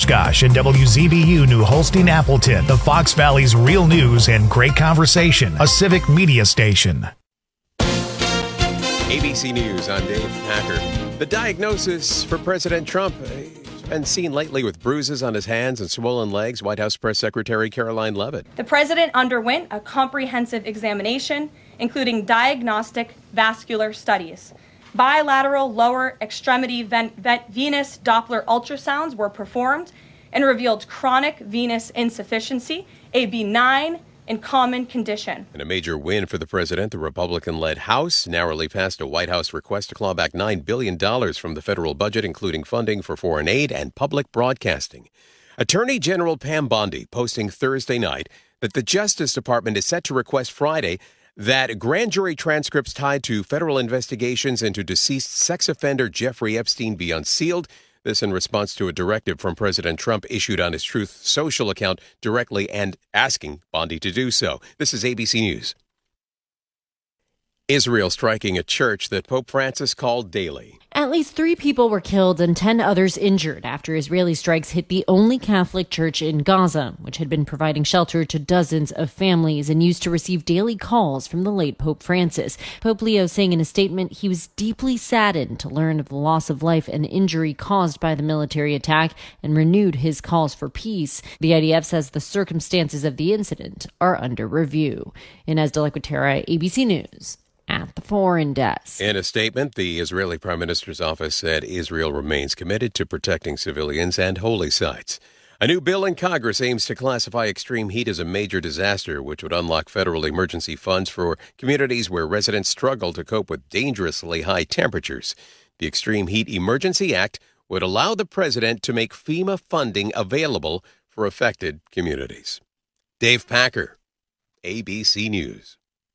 Oshkosh and WZBU New Holstein Appleton, the Fox Valley's real news and great conversation, a civic media station. ABC News, I'm Dave Packer. The diagnosis for President Trump has been seen lately with bruises on his hands and swollen legs. White House Press Secretary Caroline Leavitt. The president underwent a comprehensive examination, including diagnostic vascular studies. Bilateral lower extremity venous Doppler ultrasounds were performed and revealed chronic venous insufficiency, a benign and common condition. In a major win for the president, the Republican-led House narrowly passed a White House request to claw back $9 billion from the federal budget, including funding for foreign aid and public broadcasting. Attorney General Pam Bondi posting Thursday night that the Justice Department is set to request Friday that grand jury transcripts tied to federal investigations into deceased sex offender Jeffrey Epstein be unsealed. This in response to a directive from President Trump issued on his Truth Social account directly and asking Bondi to do so. This is ABC News. Israel striking a church that Pope Francis called daily. At least 3 people were killed and 10 others injured after Israeli strikes hit the only Catholic church in Gaza, which had been providing shelter to dozens of families and used to receive daily calls from the late Pope Francis. Pope Leo saying in a statement he was deeply saddened to learn of the loss of life and injury caused by the military attack and renewed his calls for peace. The IDF says the circumstances of the incident are under review. Inez de la Cuetara, ABC News. At the Foreign Desk. In a statement, the Israeli Prime Minister's office said Israel remains committed to protecting civilians and holy sites. A new bill in Congress aims to classify extreme heat as a major disaster, which would unlock federal emergency funds for communities where residents struggle to cope with dangerously high temperatures. The Extreme Heat Emergency Act would allow the president to make FEMA funding available for affected communities. Dave Packer, ABC News.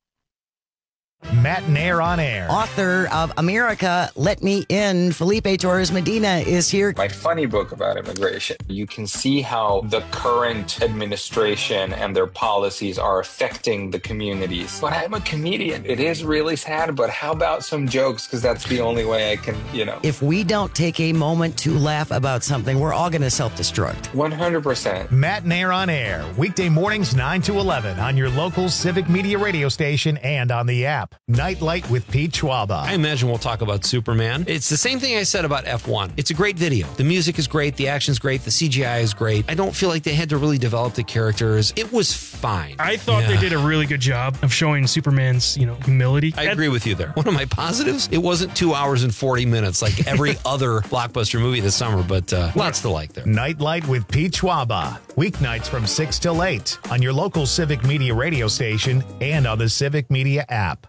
Matt Nair on air. Author of America, Let Me In, Felipe Torres Medina is here. My funny book about immigration. You can see how the current administration and their policies are affecting the communities. But I'm a comedian. It is really sad, but how about some jokes? Because that's the only way I can, If we don't take a moment to laugh about something, we're all going to self-destruct. 100%. Matt Nair on air. Weekday mornings 9 to 11 on your local Civic Media radio station and on the app. Nightlight with Pete Schwaba. I imagine we'll talk about Superman. It's the same thing I said about F1. It's a great video. The music is great. The action's great. The CGI is great. I don't feel like they had to really develop the characters. It was fine. I thought they did a really good job of showing Superman's, humility. I agree with you there. One of my positives, it wasn't 2 hours and 40 minutes like every other blockbuster movie this summer, but lots to like there. Nightlight with Pete Schwaba. Weeknights from 6 till 8 on your local Civic Media radio station and on the Civic Media app.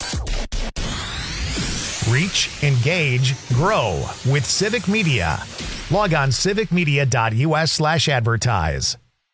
Reach, engage, grow with Civic Media. Log on civicmedia.us/advertise.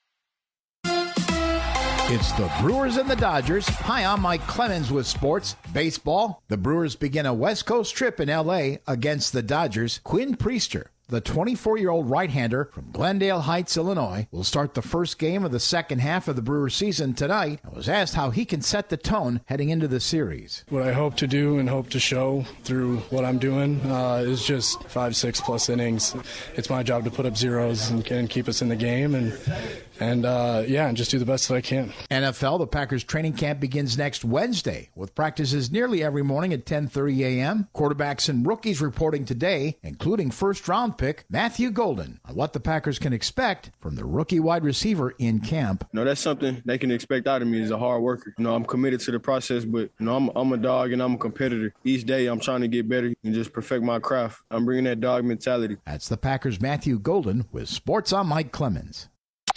It's the Brewers and the Dodgers. Hi, I'm Mike Clemens with sports. Baseball. The Brewers begin a West Coast trip in L.A. against the Dodgers. Quinn Priester, the 24-year-old right-hander from Glendale Heights, Illinois, will start the first game of the second half of the Brewers season tonight and was asked how he can set the tone heading into the series. What I hope to do and hope to show through what I'm doing is just 5-6 plus innings. It's my job to put up zeros and keep us in the game and just do the best that I can. NFL, the Packers training camp begins next Wednesday with practices nearly every morning at 10:30 a.m. Quarterbacks and rookies reporting today, including first-round pick Matthew Golden, on what the Packers can expect from the rookie wide receiver in camp. That's something they can expect out of me as a hard worker. I'm committed to the process, but I'm a dog and I'm a competitor. Each day I'm trying to get better and just perfect my craft. I'm bringing that dog mentality. That's the Packers' Matthew Golden with Sports on Mike Clemens.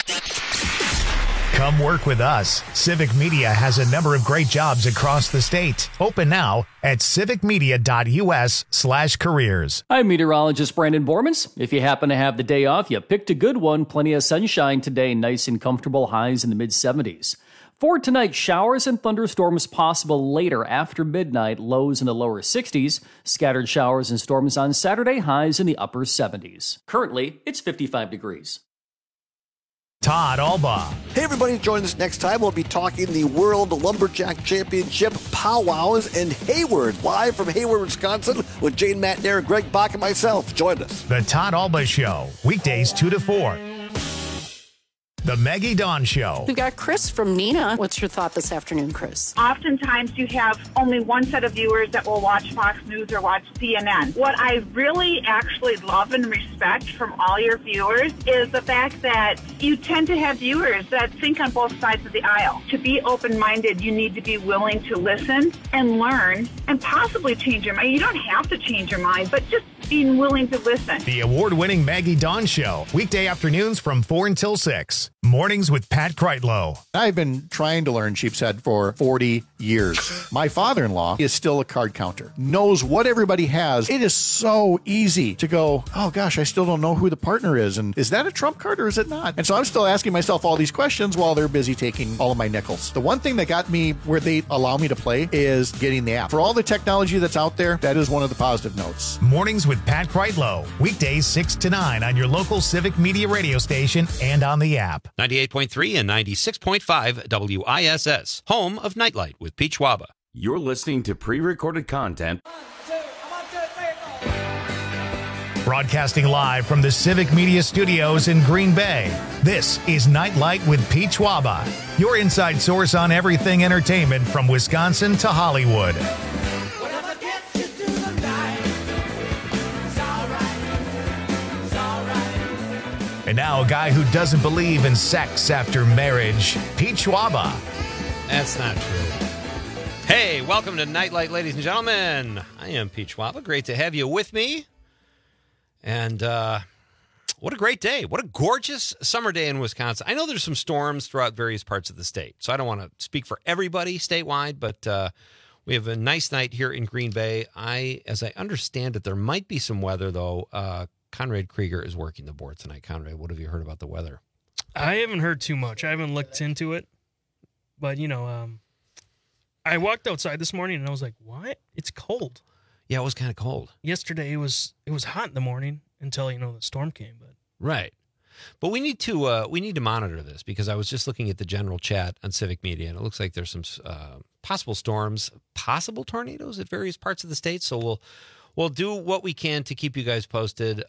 Come work with us. Civic Media has a number of great jobs across the state. Open now at civicmedia.us/careers. I'm meteorologist Brandon Bormans. If you happen to have the day off, you picked a good one. Plenty of sunshine today, nice and comfortable, highs in the mid-70s. For tonight, showers and thunderstorms possible later after midnight, lows in the lower 60s. Scattered showers and storms on Saturday, highs in the upper 70s. Currently, it's 55 degrees. Todd Alba. Hey everybody, join us next time. We'll be talking the World Lumberjack Championship powwows in Hayward, live from Hayward, Wisconsin, with Jane Matnair, Greg Bach, and myself. Join us. The Todd Alba Show, weekdays 2 to 4. The Maggie Dawn Show. We've got Chris from Neenah. What's your thought this afternoon, Chris? Oftentimes you have only one set of viewers that will watch Fox News or watch CNN. What I really actually love and respect from all your viewers is the fact that you tend to have viewers that think on both sides of the aisle. To be open-minded, you need to be willing to listen and learn and possibly change your mind. You don't have to change your mind, but just being willing to listen. The award-winning Maggie Dawn Show, weekday afternoons from 4 until 6. Mornings with Pat Kreitlow. I've been trying to learn sheep's head for 40 years. My father-in-law is still a card counter, knows what everybody has. It is so easy to go, oh gosh, I still don't know who the partner is. And is that a trump card or is it not? And so I'm still asking myself all these questions while they're busy taking all of my nickels. The one thing that got me where they allow me to play is getting the app. For all the technology that's out there, that is one of the positive notes. Mornings with Pat Kreitlow, weekdays 6 to 9 on your local Civic Media radio station and on the app. 98.3 and 96.5 WISS, home of Nightlight with Peach Waba. You're listening to pre-recorded content. Broadcasting live from the Civic Media Studios in Green Bay, this is Nightlight with Peach Waba, your inside source on everything entertainment from Wisconsin to Hollywood. And now a guy who doesn't believe in sex after marriage, Peach Waba. That's not true. Hey, welcome to Nightlight, ladies and gentlemen. I am Peach Waba. Great to have you with me. And what a great day. What a gorgeous summer day in Wisconsin. I know there's some storms throughout various parts of the state, so I don't want to speak for everybody statewide, but we have a nice night here in Green Bay. As I understand it, there might be some weather, though. Conrad Krieger is working the board tonight. Conrad, what have you heard about the weather? I haven't heard too much. I haven't looked into it. But, I walked outside this morning and I was like, what? It's cold. Yeah, it was kind of cold. Yesterday it was hot in the morning until, the storm came. But right. But we need to monitor this because I was just looking at the general chat on Civic Media, and it looks like there's some possible storms, possible tornadoes at various parts of the state. So we'll do what we can to keep you guys posted.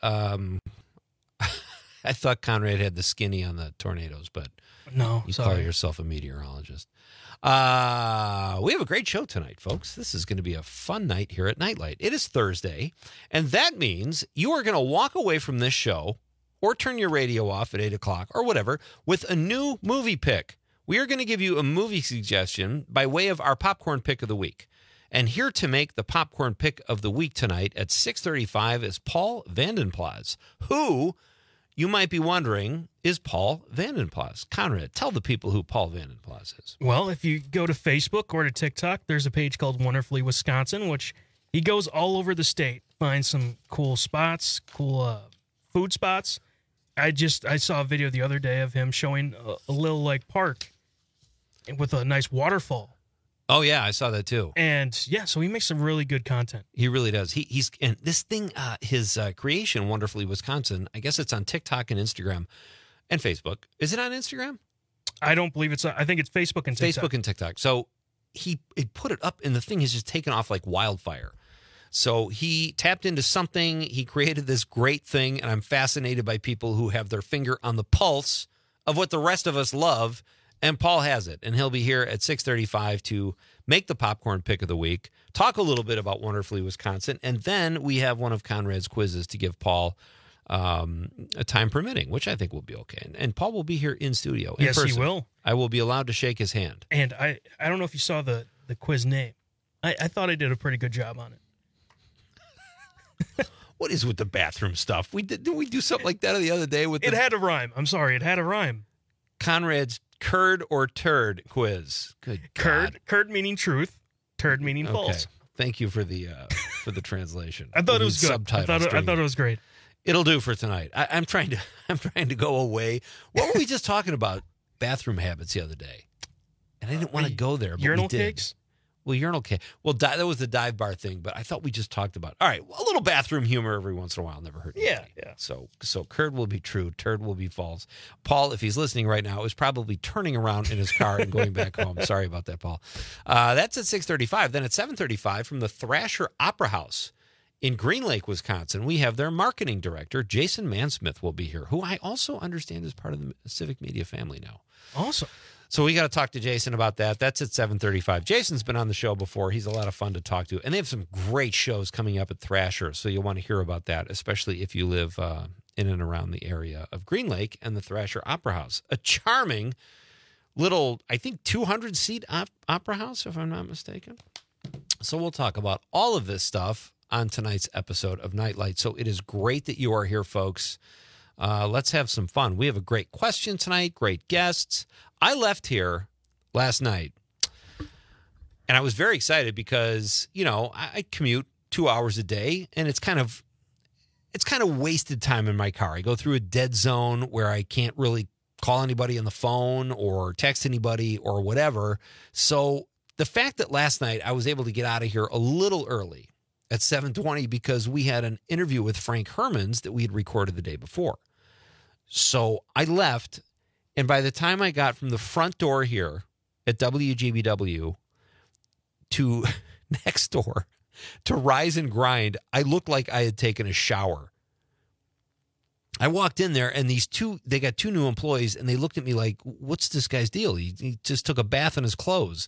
I thought Conrad had the skinny on the tornadoes, but no, you call yourself a meteorologist. We have a great show tonight, folks. This is going to be a fun night here at Nightlight. It is Thursday, and that means you are going to walk away from this show or turn your radio off at 8 o'clock or whatever with a new movie pick. We are going to give you a movie suggestion by way of our popcorn pick of the week. And here to make the popcorn pick of the week tonight at 6:35 is Paul Vandenplas, who, you might be wondering, is Paul Vandenplas. Conrad, tell the people who Paul Vandenplas is. Well, if you go to Facebook or to TikTok, there's a page called Wonderfully Wisconsin, which he goes all over the state, finds some cool spots, cool food spots. I saw a video the other day of him showing a little park with a nice waterfall. Oh, yeah, I saw that too. And yeah, so he makes some really good content. He really does. He's and this thing, his creation, Wonderfully Wisconsin, I guess it's on TikTok and Instagram and Facebook. Is it on Instagram? I don't believe it's. I think it's Facebook and TikTok. Facebook and TikTok. So he put it up, and the thing has just taken off like wildfire. So he tapped into something. He created this great thing, and I'm fascinated by people who have their finger on the pulse of what the rest of us love. And Paul has it, and he'll be here at 6:35 to make the popcorn pick of the week, talk a little bit about Wonderfully Wisconsin, and then we have one of Conrad's quizzes to give Paul a time permitting, which I think will be okay. And Paul will be here in studio. In person. He will. I will be allowed to shake his hand. And I don't know if you saw the quiz name. I thought I did a pretty good job on it. What is with the bathroom stuff? Didn't we do something like that the other day? It had a rhyme. I'm sorry, it had a rhyme. Conrad's curd or turd quiz. Good God. Curd meaning truth, turd meaning false. Thank you for the translation. I thought it was good. I thought it was great. It'll do for tonight. I'm trying to go away. What were we just talking about? Bathroom habits the other day, and I didn't want to go there. But urinal cakes. Well, urinal cake. Well, that was the dive bar thing, but I thought we just talked about. All right, well, a little bathroom humor every once in a while never hurt anybody. Yeah. So curd will be true, turd will be false. Paul, if he's listening right now, is probably turning around in his car and going back home. Sorry about that, Paul. That's at 6:35. Then at 7:35 from the Thrasher Opera House in Green Lake, Wisconsin, we have their marketing director, Jason Mansmith, will be here, who I also understand is part of the Civic Media family now. Awesome. So we got to talk to Jason about that. That's at 7:35. Jason's been on the show before. He's a lot of fun to talk to. And they have some great shows coming up at Thrasher, so you'll want to hear about that, especially if you live in and around the area of Green Lake and the Thrasher Opera House. A charming little, I think, 200-seat opera house, if I'm not mistaken. So we'll talk about all of this stuff on tonight's episode of Nightlight. So it is great that you are here, folks. Let's have some fun. We have a great question tonight, great guests. I left here last night, and I was very excited because, I commute 2 hours a day, and it's kind of wasted time in my car. I go through a dead zone where I can't really call anybody on the phone or text anybody or whatever. So the fact that last night I was able to get out of here a little early at 7:20 because we had an interview with Frank Hermans that we had recorded the day before. So I left, and by the time I got from the front door here at WGBW to next door to Rise and Grind, I looked like I had taken a shower. I walked in there, and they got two new employees, and they looked at me like, what's this guy's deal? He just took a bath in his clothes.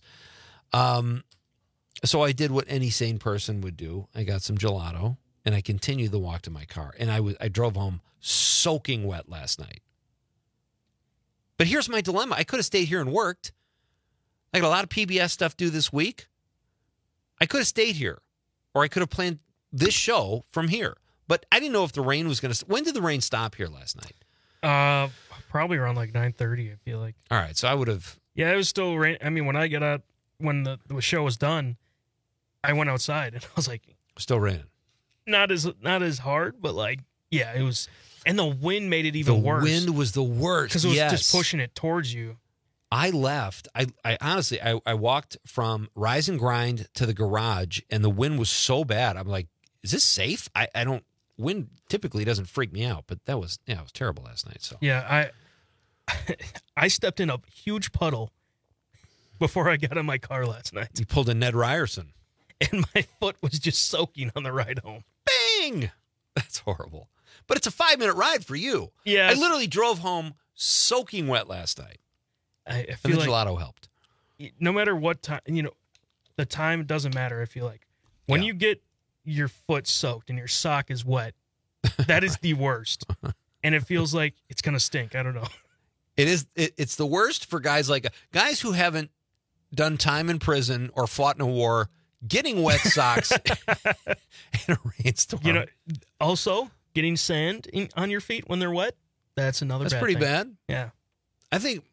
So I did what any sane person would do. I got some gelato, and I continued the walk to my car. And I drove home soaking wet last night. But here's my dilemma. I could have stayed here and worked. I got a lot of PBS stuff due this week. I could have stayed here, or I could have planned this show from here. But I didn't know if the rain was going to... When did the rain stop here last night? Probably around like 9:30, I feel like. All right, so I would have... Yeah, it was still rain. I mean, when I got out, when the show was done, I went outside, and I was like... Still raining. Not as hard, but like, yeah, it was... And the wind made it even worse. The wind was the worst, because it was just pushing it towards you. I left. I honestly, I walked from Rise and Grind to the garage, and the wind was so bad. I'm like, is this safe? I don't... Wind typically doesn't freak me out, but it was terrible last night. So yeah, I stepped in a huge puddle before I got in my car last night. You pulled a Ned Ryerson, and my foot was just soaking on the ride home. Bang! That's horrible. But it's a 5-minute ride for you. Yeah, I literally drove home soaking wet last night. I feel and the like gelato helped. No matter what time, the time doesn't matter. I feel like when you get your foot soaked and your sock is wet, that is the worst. And it feels like it's going to stink. I don't know. It is. It's the worst for guys who haven't done time in prison or fought in a war, getting wet socks in a rainstorm. Also getting sand on your feet when they're wet. That's another That's bad pretty thing. bad. Yeah. I think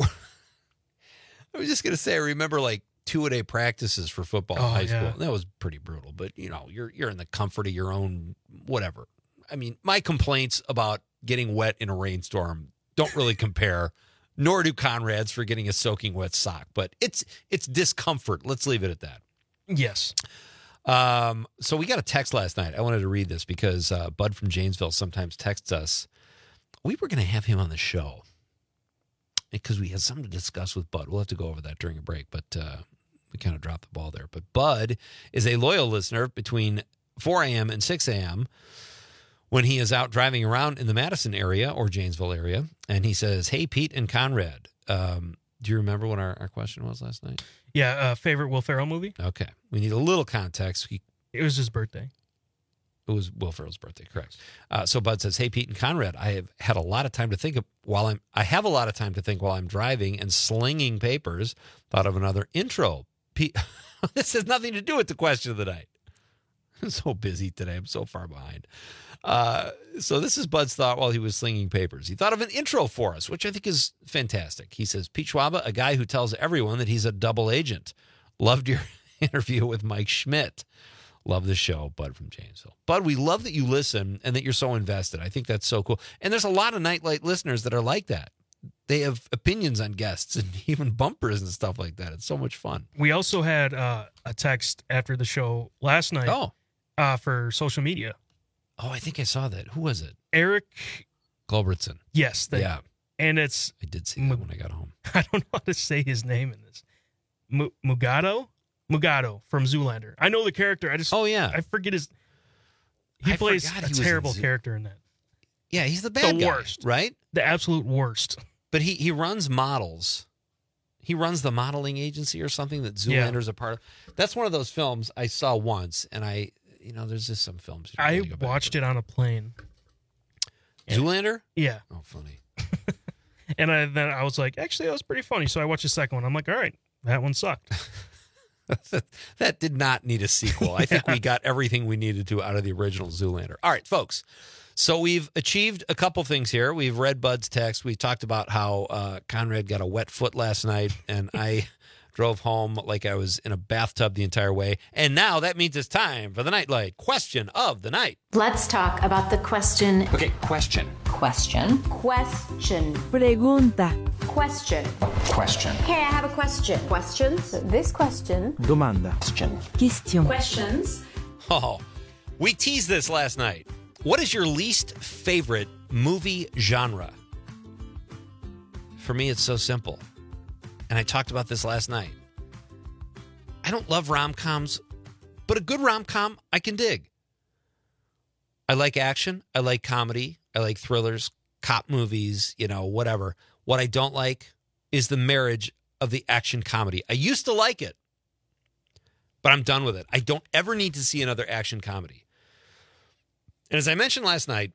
I was just going to say, I remember like 2-a-day practices for football in high school. That was pretty brutal, but you're in the comfort of your own whatever. I mean, my complaints about getting wet in a rainstorm don't really compare, nor do Conrad's for getting a soaking wet sock, but it's discomfort. Let's leave it at that. Yes. So we got a text last night. I wanted to read this because Bud from Janesville sometimes texts us. We were going to have him on the show because we had something to discuss with Bud. We'll have to go over that during a break, but we kind of dropped the ball there. But Bud is a loyal listener between 4 a.m. and 6 a.m. when he is out driving around in the Madison area or Janesville area. And he says, hey, Pete and Conrad, do you remember what our question was last night? Yeah, favorite Will Ferrell movie? Okay. We need a little context. It was his birthday. It was Will Ferrell's birthday, correct. So Bud says, hey, Pete and Conrad, I have had a lot of time to think while I'm driving and slinging papers. Thought of another intro. Pete, this has nothing to do with the question of the night. I'm so busy today. I'm so far behind. So this is Bud's thought while he was slinging papers. He thought of an intro for us, which I think is fantastic. He says, Pete Schwaba, a guy who tells everyone that he's a double agent. Loved your interview with Mike Schmidt. Love the show, Bud from Janesville. Bud, we love that you listen and that you're so invested. I think that's so cool. And there's a lot of Nightlight listeners that are like that. They have opinions on guests and even bumpers and stuff like that. It's so much fun. We also had a text after the show last night. For social media. Oh, I think I saw that. Who was it? Eric Culbertson. Yes. Yeah. And it's... I did see that when I got home. I don't know how to say his name in this. Mugado? Mugado from Zoolander. I know the character. I forget his... He plays a terrible character in that. Yeah, he's the bad guy, worst. Right? The absolute worst. But he runs models. He runs the modeling agency or something that Zoolander's a part of. That's one of those films I saw once, and there's just some films. I watched it on a plane. Zoolander? Yeah. Oh, funny. And then I was like, actually, that was pretty funny. So I watched the second one. I'm like, all right, that one sucked. That did not need a sequel. I think we got everything we needed to out of the original Zoolander. All right, folks. So we've achieved a couple things here. We've read Bud's text. We talked about how Conrad got a wet foot last night, and I drove home like I was in a bathtub the entire way. And now that means it's time for the Nightlight question of the night. Let's talk about the question. Okay, question. Question. Pregunta. Question. Okay, I have a question. Questions? This question. Domanda. Question. Questions. Oh, we teased this last night. What is your least favorite movie genre? For me, it's so simple. And I talked about this last night. I don't love rom-coms, but a good rom-com I can dig. I like action. I like comedy. I like thrillers, cop movies, whatever. What I don't like is the marriage of the action comedy. I used to like it, but I'm done with it. I don't ever need to see another action comedy. And as I mentioned last night,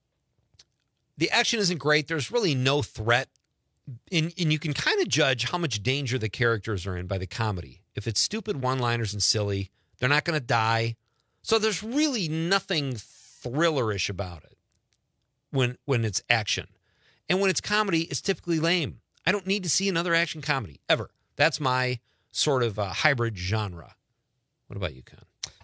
the action isn't great. There's really no threat. And you can kind of judge how much danger the characters are in by the comedy. If it's stupid one-liners and silly, they're not going to die. So there's really nothing thrillerish about it when it's action. And when it's comedy, it's typically lame. I don't need to see another action comedy, ever. That's my sort of hybrid genre. What about you, Con?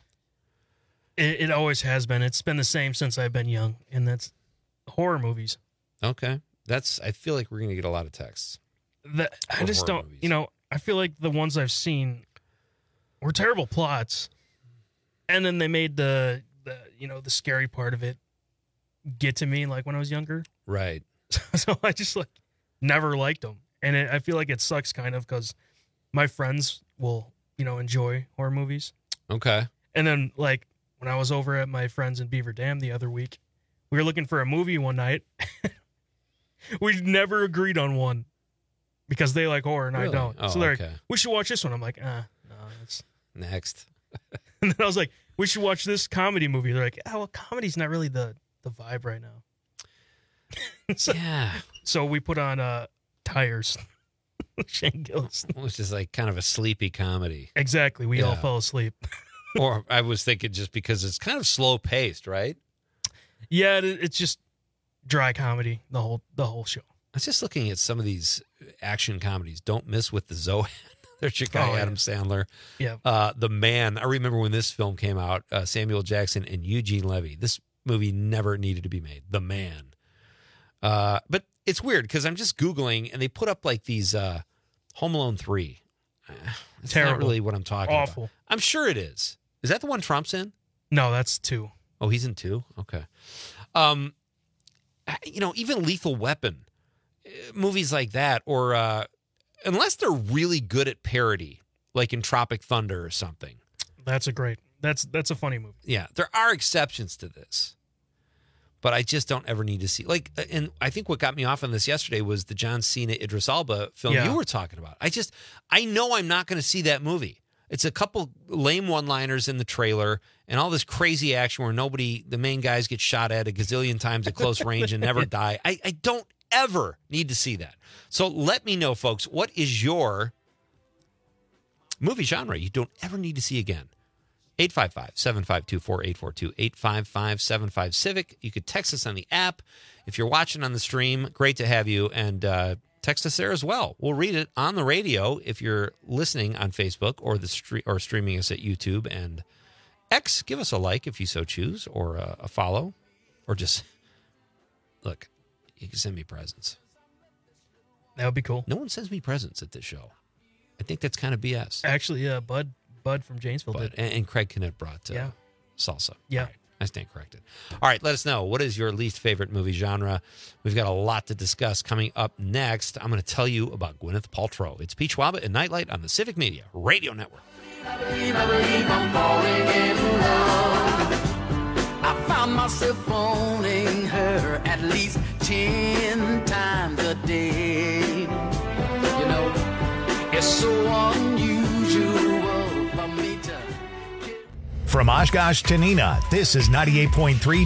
It always has been. It's been the same since I've been young, and that's horror movies. Okay. I feel like we're going to get a lot of texts. I just don't, movies. I feel like the ones I've seen were terrible plots, and then they made the scary part of it get to me, like when I was younger. Right. So I just never liked them, and I feel like it sucks kind of because my friends will, enjoy horror movies. Okay. And then when I was over at my friends in Beaver Dam the other week, we were looking for a movie one night. We never agreed on one because they like horror and really? I don't. Oh, so they're okay. like, we should watch this one. I'm like, no, it's next. And then I was like, we should watch this comedy movie. They're like, comedy's not really the vibe right now. So we put on Tires. Shane Gillis. Which is kind of a sleepy comedy. Exactly. We all fell asleep. Or I was thinking just because it's kind of slow paced, right? Yeah, it's just dry comedy the whole show. I was just looking at some of these action comedies. Don't Miss with the Zohan. There's your guy, Adam Sandler. Yeah. The Man. I remember when this film came out, Samuel Jackson and Eugene Levy. This movie never needed to be made. The Man. But it's weird because I'm just Googling and they put up these Home Alone 3. It's terrible. Not really what I'm talking Awful. about. I'm sure it is. Is that the one Trump's in? No, that's 2. Oh, he's in 2? Okay. Even Lethal Weapon, movies like that, or unless they're really good at parody, like in Tropic Thunder or something. That's a funny movie. Yeah, there are exceptions to this, but I just don't ever need to see. And I think what got me off on this yesterday was the John Cena Idris Elba film you were talking about. I know I'm not going to see that movie. It's a couple lame one-liners in the trailer and all this crazy action where the main guys get shot at a gazillion times at close range and never die. I don't ever need to see that. So let me know, folks, what is your movie genre you don't ever need to see again? 855-752-4842, 855-75-CIVIC. You could text us on the app. If you're watching on the stream, great to have you. And text us there as well. We'll read it on the radio if you're listening on Facebook or streaming us at YouTube and X. Give us a like if you so choose, or a follow, or just look. You can send me presents. That would be cool. No one sends me presents at this show. I think that's kind of BS. Actually, Bud from Janesville did. And Craig Kennett brought salsa. Yeah. Right. I stand corrected. All right, let us know. What is your least favorite movie genre? We've got a lot to discuss coming up next. I'm going to tell you about Gwyneth Paltrow. It's Peach Waba and Nightlight on the Civic Media Radio Network. I believe I'm falling in love. I found myself phoning her at least 10 times a day. You know, it's so unusual for me to... From Oshkosh to Neenah, this is 98.3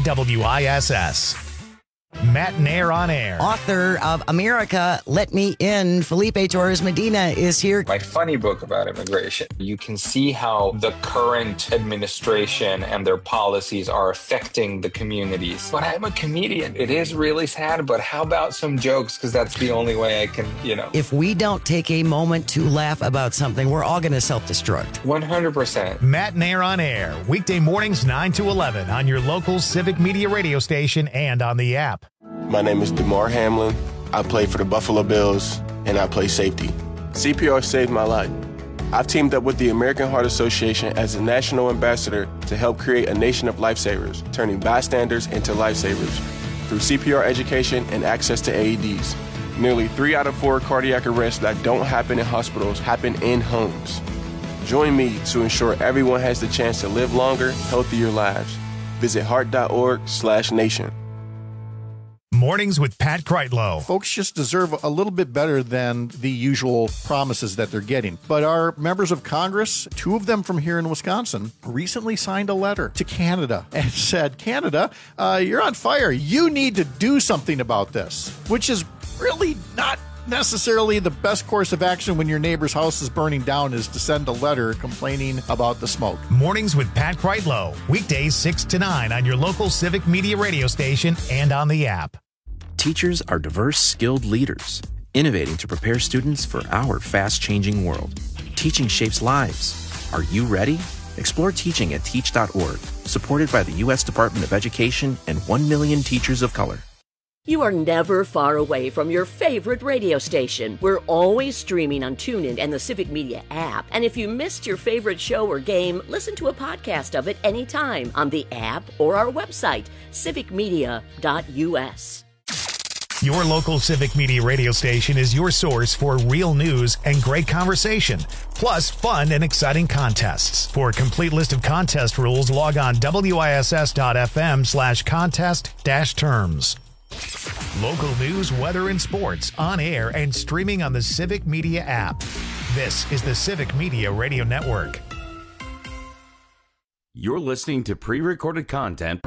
WISS. Matt Nair on air. Author of America, Let Me In, Felipe Torres Medina is here. My funny book about immigration. You can see how the current administration and their policies are affecting the communities. But I'm a comedian. It is really sad, but how about some jokes? Because that's the only way I can, If we don't take a moment to laugh about something, we're all going to self-destruct. 100%. Matt Nair on air. Weekday mornings 9 to 11 on your local Civic Media radio station and on the app. My name is DeMar Hamlin. I play for the Buffalo Bills, and I play safety. CPR saved my life. I've teamed up with the American Heart Association as a national ambassador to help create a nation of lifesavers, turning bystanders into lifesavers through CPR education and access to AEDs. Nearly 3 out of 4 cardiac arrests that don't happen in hospitals happen in homes. Join me to ensure everyone has the chance to live longer, healthier lives. Visit heart.org/nation. Mornings with Pat Kreitlow. Folks just deserve a little bit better than the usual promises that they're getting. But our members of Congress, 2 of them from here in Wisconsin, recently signed a letter to Canada and said, Canada, you're on fire. You need to do something about this, which is really not necessarily the best course of action when your neighbor's house is burning down, is to send a letter complaining about the smoke. Mornings with Pat Kreitlow. Weekdays 6 to 9 on your local Civic Media radio station and on the app. Teachers are diverse, skilled leaders, innovating to prepare students for our fast-changing world. Teaching shapes lives. Are you ready? Explore teaching at teach.org, supported by the U.S. Department of Education and 1 million teachers of color. You are never far away from your favorite radio station. We're always streaming on TuneIn and the Civic Media app. And if you missed your favorite show or game, listen to a podcast of it anytime on the app or our website, civicmedia.us. Your local Civic Media radio station is your source for real news and great conversation, plus fun and exciting contests. For a complete list of contest rules, log on wiss.fm/contest-terms. Local news, weather, and sports on air and streaming on the Civic Media app. This is the Civic Media Radio Network. You're listening to pre-recorded content.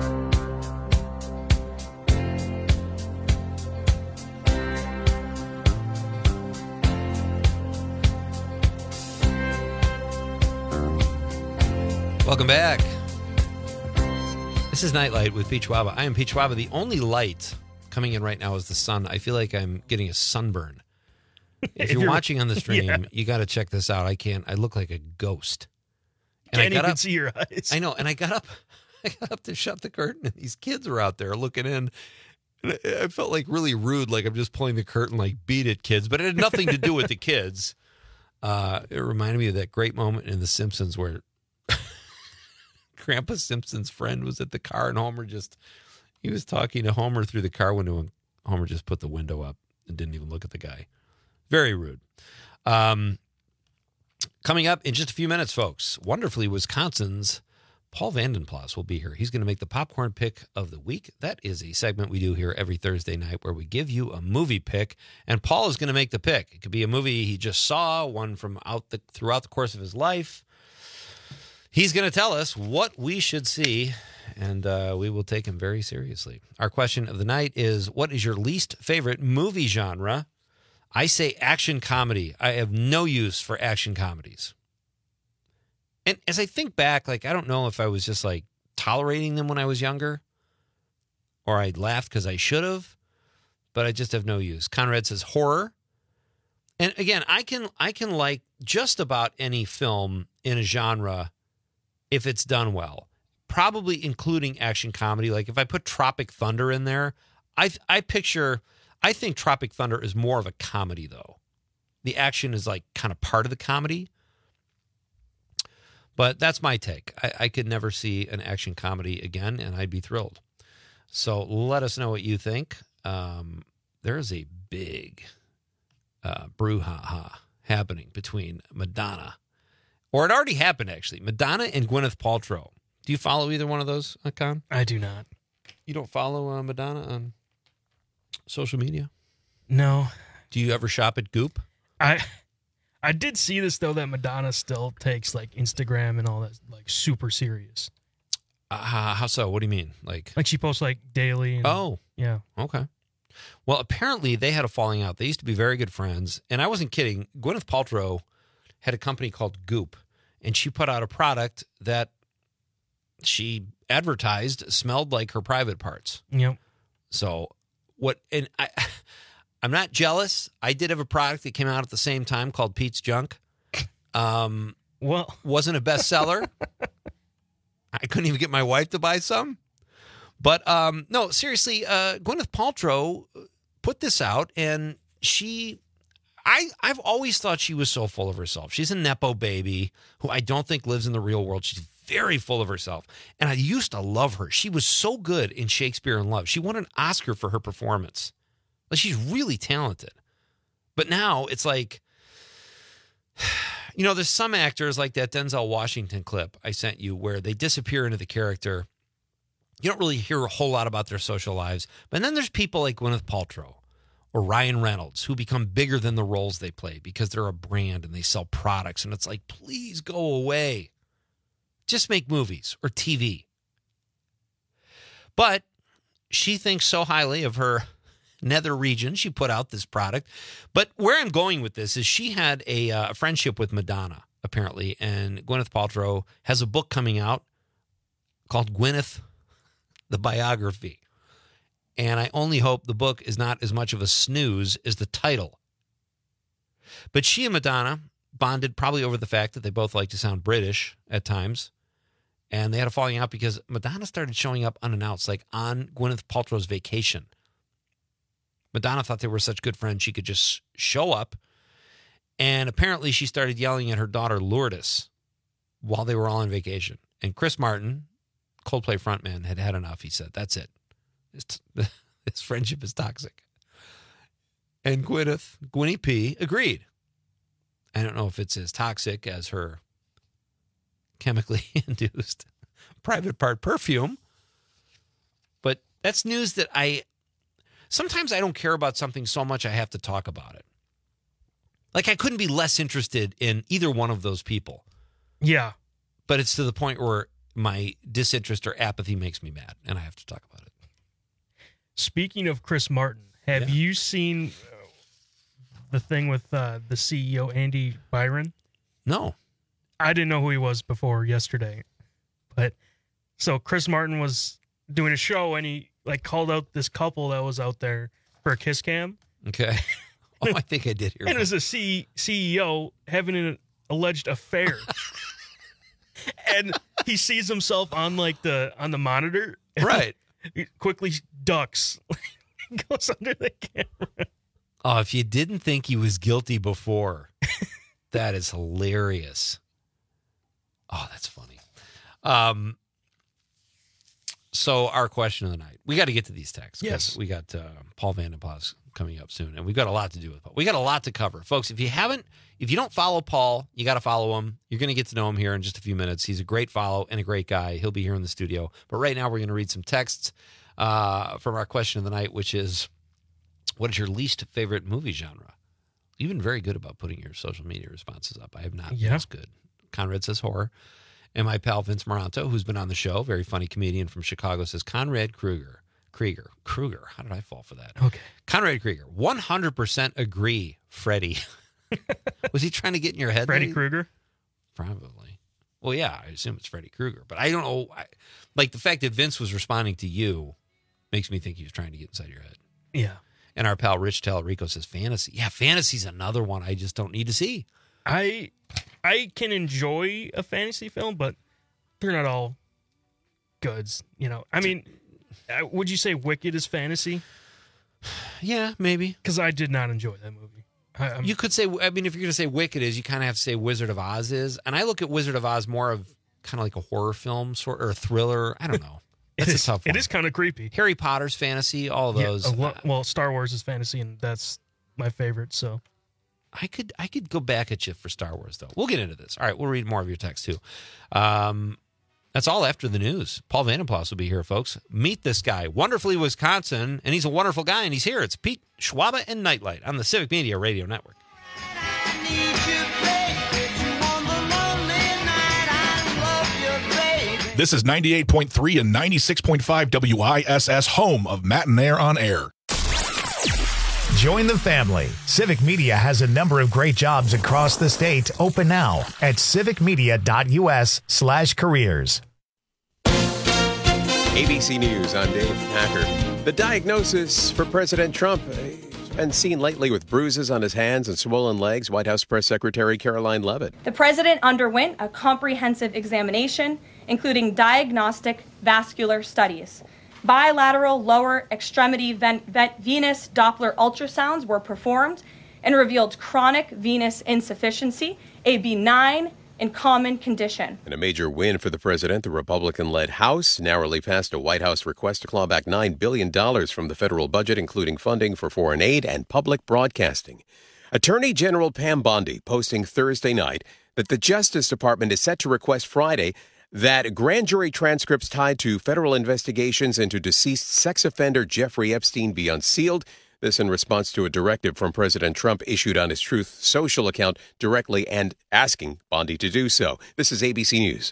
Welcome back. This is Nightlight with Peach Waba. I am Peach Waba. The only light coming in right now is the sun. I feel like I'm getting a sunburn. If you're watching on the stream, you got to check this out. I look like a ghost. And Can't even see your eyes. I know. And I got up to shut the curtain, and these kids were out there looking in. And I felt like really rude, like I'm just pulling the curtain, like, beat it, kids. But it had nothing to do with the kids. It reminded me of that great moment in The Simpsons where Grandpa Simpson's friend was at the car, and he was talking to Homer through the car window, and Homer just put the window up and didn't even look at the guy. Very rude. Coming up in just a few minutes, folks, wonderfully, Wisconsin's Paul Vandenplas will be here. He's going to make the popcorn pick of the week. That is a segment we do here every Thursday night where we give you a movie pick, and Paul is going to make the pick. It could be a movie he just saw, one from throughout the course of his life. He's going to tell us what we should see, and we will take him very seriously. Our question of the night is, what is your least favorite movie genre? I say action comedy. I have no use for action comedies. And as I think back, I don't know if I was just tolerating them when I was younger, or I laughed because I should have, but I just have no use. Conrad says horror. And again, I can like just about any film in a genre if it's done well, probably including action comedy. Like if I put Tropic Thunder in there, I picture I think Tropic Thunder is more of a comedy, though. The action is like kind of part of the comedy. But that's my take. I could never see an action comedy again, and I'd be thrilled. So let us know what you think. There is a big brouhaha happening between Madonna, or it already happened, actually. Madonna and Gwyneth Paltrow. Do you follow either one of those, Con? I do not. You don't follow Madonna on social media? No. Do you ever shop at Goop? I did see this, though, that Madonna still takes, like, Instagram and all that, like, super serious. How so? What do you mean? Like she posts, like, daily. And, oh. Yeah. Okay. Well, apparently they had a falling out. They used to be very good friends. And I wasn't kidding. Gwyneth Paltrow had a company called Goop, and she put out a product that she advertised smelled like her private parts. Yep. So I'm not jealous. I did have a product that came out at the same time called Pete's Junk. Well, wasn't a bestseller. I couldn't even get my wife to buy some. But no, seriously, Gwyneth Paltrow put this out, and I've always thought she was so full of herself. She's a Nepo baby who I don't think lives in the real world. She's very full of herself. And I used to love her. She was so good in Shakespeare in Love. She won an Oscar for her performance. Like, she's really talented. But now it's like, there's some actors like that Denzel Washington clip I sent you where they disappear into the character. You don't really hear a whole lot about their social lives. But then there's people like Gwyneth Paltrow or Ryan Reynolds who become bigger than the roles they play because they're a brand and they sell products. And it's like, please go away. Just make movies or TV. But she thinks so highly of her nether region. She put out this product. But where I'm going with this is she had a friendship with Madonna, apparently. And Gwyneth Paltrow has a book coming out called Gwyneth, the Biography. And I only hope the book is not as much of a snooze as the title. But she and Madonna bonded probably over the fact that they both like to sound British at times. And they had a falling out because Madonna started showing up unannounced, like on Gwyneth Paltrow's vacation. Madonna thought they were such good friends she could just show up. And apparently she started yelling at her daughter Lourdes while they were all on vacation. And Chris Martin, Coldplay frontman, had had enough. He said, that's it. This friendship is toxic. And Gwynnie P, agreed. I don't know if it's as toxic as her chemically induced private part perfume, but that's news that sometimes I don't care about something so much I have to talk about it. Like, I couldn't be less interested in either one of those people. Yeah. But it's to the point where my disinterest or apathy makes me mad, and I have to talk about it. Speaking of Chris Martin, have you seen the thing with the CEO, Andy Byron? No. I didn't know who he was before yesterday. But so Chris Martin was doing a show, and he called out this couple that was out there for a kiss cam. Okay. Oh, I think I did hear and it was a CEO having an alleged affair. And he sees himself on the monitor. Right. He quickly ducks. Goes under the camera. Oh, if you didn't think he was guilty before, that is hilarious. Oh, that's funny. So our question of the night. We got to get to these texts. Yes. We got Paul Vandenplas coming up soon, and we've got a lot to do with Paul. We got a lot to cover. Folks, if you don't follow Paul, you got to follow him. You're going to get to know him here in just a few minutes. He's a great follow and a great guy. He'll be here in the studio. But right now we're going to read some texts from our question of the night, which is, what is your least favorite movie genre? You've been very good about putting your social media responses up. I have not. Yeah. That's good. Conrad says horror. And my pal Vince Moranto, who's been on the show, very funny comedian from Chicago, says Conrad Krieger. How did I fall for that? Okay. Conrad Krieger. 100% agree, Freddie. Was he trying to get in your head? Freddy Krueger? Probably. Well, yeah, I assume it's Freddy Krueger. But I don't know. Like, the fact that Vince was responding to you makes me think he was trying to get inside your head. Yeah. And our pal Rich Tellerico says fantasy. Yeah, fantasy's another one I just don't need to see. I can enjoy a fantasy film, but they're not all goods. I mean, would you say Wicked is fantasy? Yeah, maybe. Because I did not enjoy that movie. You could say, I mean, if you're going to say Wicked is, you kind of have to say Wizard of Oz is. And I look at Wizard of Oz more of kind of like a horror film or a thriller. I don't know. It's a tough one. It is kind of creepy. Harry Potter's fantasy, all of those. Well, Star Wars is fantasy, and that's my favorite, so. I could go back at you for Star Wars, though. We'll get into this. All right, we'll read more of your text, too. That's all after the news. Paul Vandenplas will be here, folks. Meet this guy, Wonderfully Wisconsin, and he's a wonderful guy, and he's here. It's Pete Schwaba and Nightlight on the Civic Media Radio Network. This is 98.3 and 96.5 WISS, home of Matt and Air on Air. Join the family. Civic Media has a number of great jobs across the state open now at civicmedia.us/careers. ABC News, I'm Dave Packer. The diagnosis for President Trump has been seen lately with bruises on his hands and swollen legs. White House Press Secretary Caroline Leavitt. The president underwent a comprehensive examination, including diagnostic vascular studies. Bilateral lower extremity venous Doppler ultrasounds were performed and revealed chronic venous insufficiency, a benign and common condition. In a major win for the president, the Republican-led House narrowly passed a White House request to claw back $9 billion from the federal budget, including funding for foreign aid and public broadcasting. Attorney General Pam Bondi posting Thursday night that the Justice Department is set to request Friday that grand jury transcripts tied to federal investigations into deceased sex offender Jeffrey Epstein be unsealed. This in response to a directive from President Trump issued on his Truth Social account directly and asking Bondi to do so. This is ABC News.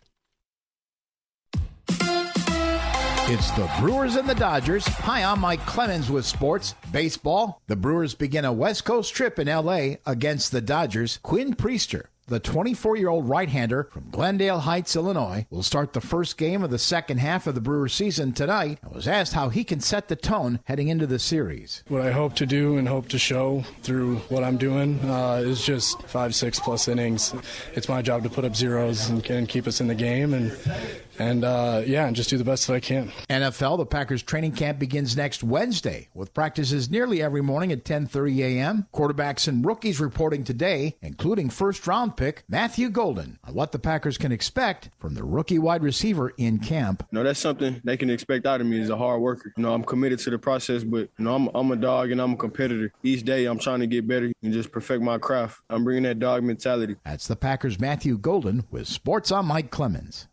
It's the Brewers and the Dodgers. Hi, I'm Mike Clemens with sports. Baseball. The Brewers begin a West Coast trip in L.A. against the Dodgers. Quinn Priester, the 24-year-old right-hander from Glendale Heights, Illinois, will start the first game of the second half of the Brewers season tonight and was asked how he can set the tone heading into the series. What I hope to do and hope to show through what I'm doing is just 5-6 plus innings. It's my job to put up zeros and keep us in the game and just do the best that I can. NFL, the Packers training camp begins next Wednesday with practices nearly every morning at 10:30 a.m. Quarterbacks and rookies reporting today, including first-round pick Matthew Golden, on what the Packers can expect from the rookie wide receiver in camp. No, that's something they can expect out of me as a hard worker. I'm committed to the process, but I'm a dog and I'm a competitor. Each day I'm trying to get better and just perfect my craft. I'm bringing that dog mentality. That's the Packers' Matthew Golden with Sports on Mike Clemens.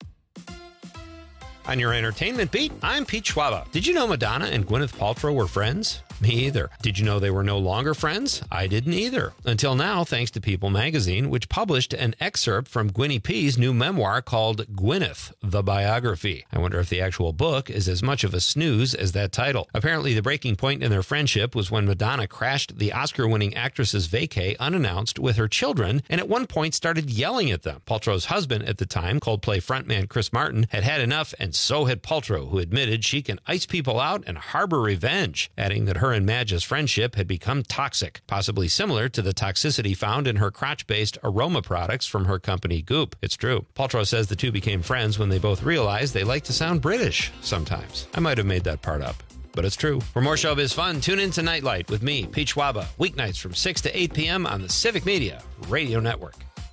On your entertainment beat, I'm Pete Schwaba. Did you know Madonna and Gwyneth Paltrow were friends? Me either. Did you know they were no longer friends? I didn't either. Until now, thanks to People magazine, which published an excerpt from Gwynnie P's new memoir called Gwyneth, the Biography. I wonder if the actual book is as much of a snooze as that title. Apparently, the breaking point in their friendship was when Madonna crashed the Oscar-winning actress's vacay unannounced with her children, and at one point started yelling at them. Paltrow's husband at the time, Coldplay frontman Chris Martin, had had enough, and so had Paltrow, who admitted she can ice people out and harbor revenge, adding that her and Madge's friendship had become toxic, possibly similar to the toxicity found in her crotch-based aroma products from her company Goop. It's true. Paltrow says the two became friends when they both realized they like to sound British sometimes. I might have made that part up, but it's true. For more showbiz fun, tune in to Nightlight with me, Pete Schwaba, weeknights from 6 to 8 p.m. on the Civic Media Radio Network.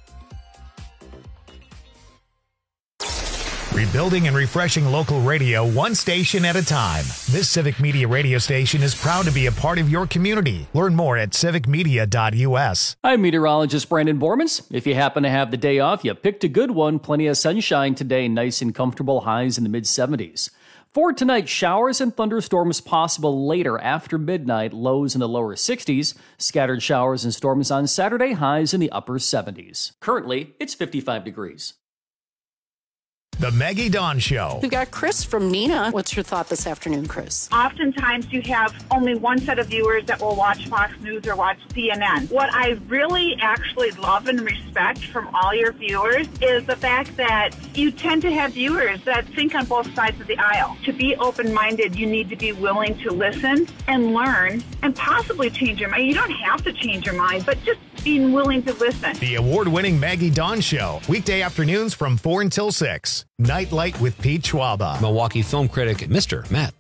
Rebuilding and refreshing local radio one station at a time. This Civic Media radio station is proud to be a part of your community. Learn more at civicmedia.us. I'm meteorologist Brandon Bormans. If you happen to have the day off, you picked a good one. Plenty of sunshine today, nice and comfortable, highs in the mid-70s. For tonight, showers and thunderstorms possible later after midnight, lows in the lower 60s. Scattered showers and storms on Saturday, highs in the upper 70s. Currently, it's 55 degrees. The Maggie Dawn Show. We've got Chris from Neenah. What's your thought this afternoon, Chris? Oftentimes you have only one set of viewers that will watch Fox News or watch CNN. What I really actually love and respect from all your viewers is the fact that you tend to have viewers that think on both sides of the aisle. To be open-minded, you need to be willing to listen and learn and possibly change your mind. You don't have to change your mind, but just being willing to listen. The award-winning Maggie Dawn Show. Weekday afternoons from 4 until 6. Nightlight with Pete Schwaba. Milwaukee film critic Mr. Matt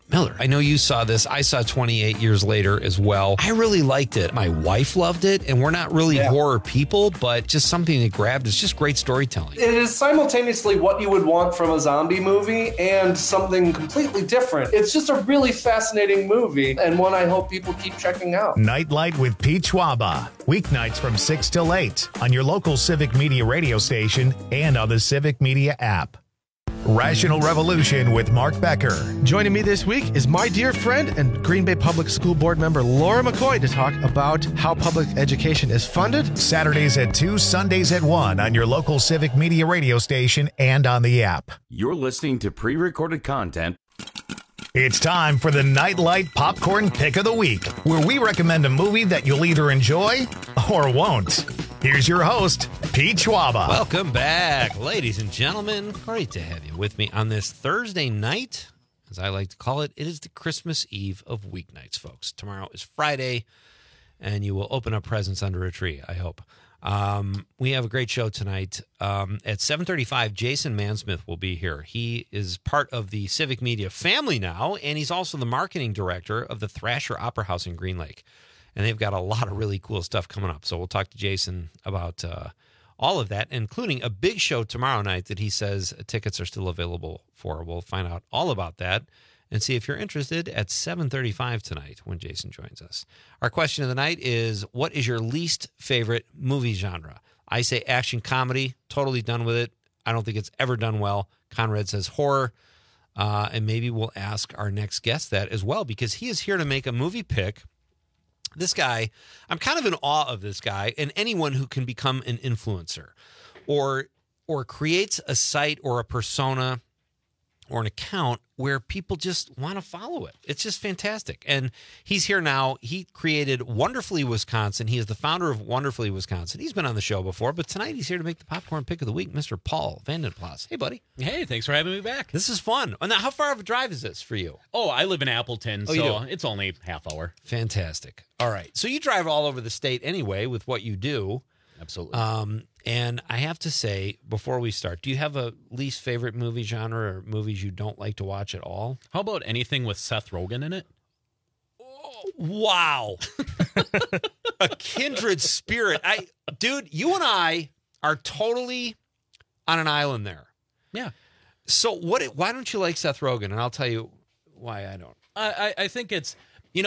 Miller, I know you saw this. I saw 28 Years Later as well. I really liked it. My wife loved it, and we're not really horror people, but just something that grabbed. It's just great storytelling. It is simultaneously what you would want from a zombie movie and something completely different. It's just a really fascinating movie, and one I hope people keep checking out. Nightlight with Pete Schwaba. Weeknights from 6 till 8 on your local Civic Media radio station and on the Civic Media app. Rational Revolution with Mark Becker. Joining me this week is my dear friend and Green Bay Public School Board member Laura McCoy to talk about how public education is funded. Saturdays at 2, Sundays at 1 on your local Civic Media radio station and on the app. You're listening to pre-recorded content. It's time for the Nightlight Popcorn Pick of the Week, where we recommend a movie that you'll either enjoy or won't. Here's your host, Pete Schwaba. Welcome back, ladies and gentlemen. Great to have you with me on this Thursday night. As I like to call it, it is the Christmas Eve of weeknights, folks. Tomorrow is Friday, and you will open up presents under a tree, I hope. We have a great show tonight. At 7:35, Jason Mansmith will be here. He is part of the Civic Media family now, and he's also the marketing director of the Thrasher Opera House in Green Lake. And they've got a lot of really cool stuff coming up. So we'll talk to Jason about all of that, including a big show tomorrow night that he says tickets are still available for. We'll find out all about that and see if you're interested at 7:35 tonight when Jason joins us. Our question of the night is, what is your least favorite movie genre? I say action comedy, totally done with it. I don't think it's ever done well. Conrad says horror. And maybe we'll ask our next guest that as well, because he is here to make a movie pick. This guy, I'm kind of in awe of this guy and anyone who can become an influencer or creates a site or a persona or an account where people just want to follow it. It's just fantastic. And he's here now. He created Wonderfully Wisconsin. He is the founder of Wonderfully Wisconsin. He's been on the show before, but tonight he's here to make the popcorn pick of the week, Mr. Paul Vandenplas. Hey, buddy. Hey, thanks for having me back. This is fun. And now, how far of a drive is this for you? Oh, I live in Appleton, so it's only half hour. Fantastic. All right. So you drive all over the state anyway with what you do. Absolutely. And I have to say, before we start, do you have a least favorite movie genre or movies you don't like to watch at all? How about anything with Seth Rogen in it? Oh, wow. A kindred spirit. Dude, you and I are totally on an island there. Yeah. So why don't you like Seth Rogen? And I'll tell you why I don't. I think it's,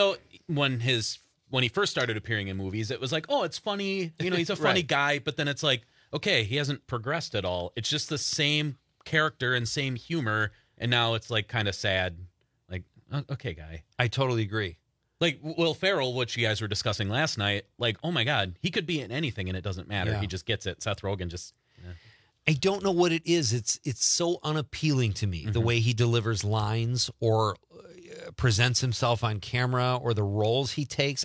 when he first started appearing in movies, it was like, oh, it's funny. He's a funny guy. But then it's like, okay, he hasn't progressed at all. It's just the same character and same humor. And now it's like kind of sad. Like, okay, guy. I totally agree. Like Will Ferrell, which you guys were discussing last night. Like, oh my God, he could be in anything and it doesn't matter. Yeah. He just gets it. Seth Rogen just... Yeah. I don't know what it is. It's so unappealing to me, the way he delivers lines or presents himself on camera or the roles he takes.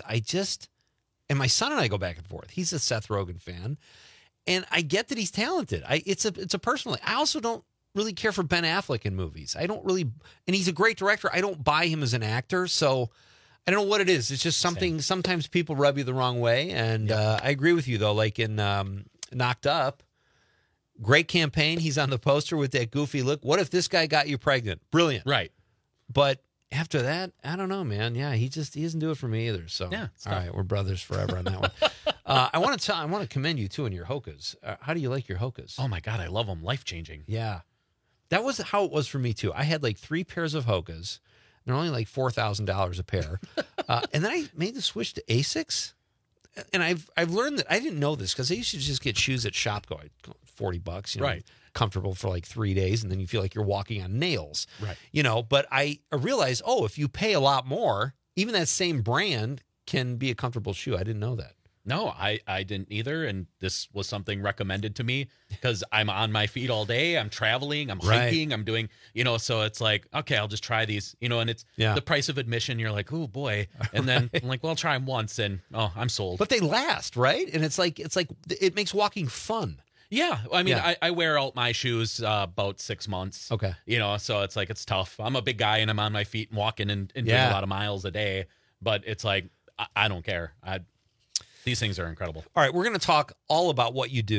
And my son and I go back and forth. He's a Seth Rogen fan, and I get that he's talented. It's a personal. I also don't really care for Ben Affleck in movies. I don't really, and he's a great director. I don't buy him as an actor, so I don't know what it is. It's just something. Sometimes people rub you the wrong way, and I agree with you though. Like in Knocked Up. Great campaign. He's on the poster with that goofy look. What if this guy got you pregnant? Brilliant. Right. But after that, I don't know, man. Yeah, he doesn't do it for me either. So, yeah, all right, we're brothers forever on that one. I want to commend you too on your Hokas. How do you like your Hokas? Oh my God, I love them. Life changing. Yeah, that was how it was for me too. I had like 3 pairs of Hokas. They're only like $4,000 a pair, and then I made the switch to Asics. And I've learned that I didn't know this because I used to just get shoes at Shopko, $40, right? Comfortable for like 3 days, and then you feel like you're walking on nails, right? But I realized, if you pay a lot more, even that same brand can be a comfortable shoe. I didn't know that. No, I didn't either, and this was something recommended to me because I'm on my feet all day. I'm traveling, I'm hiking, I'm doing, so it's like, okay, I'll just try these, and it's the price of admission. You're like, oh boy, and then I'm like, well, I'll try them once, and I'm sold. But they last, right? And it's like it makes walking fun. Yeah, I mean, I wear out my shoes about 6 months. Okay, so it's like it's tough. I'm a big guy and I'm on my feet and walking and doing a lot of miles a day, but it's like I don't care. These things are incredible. All right, we're going to talk all about what you do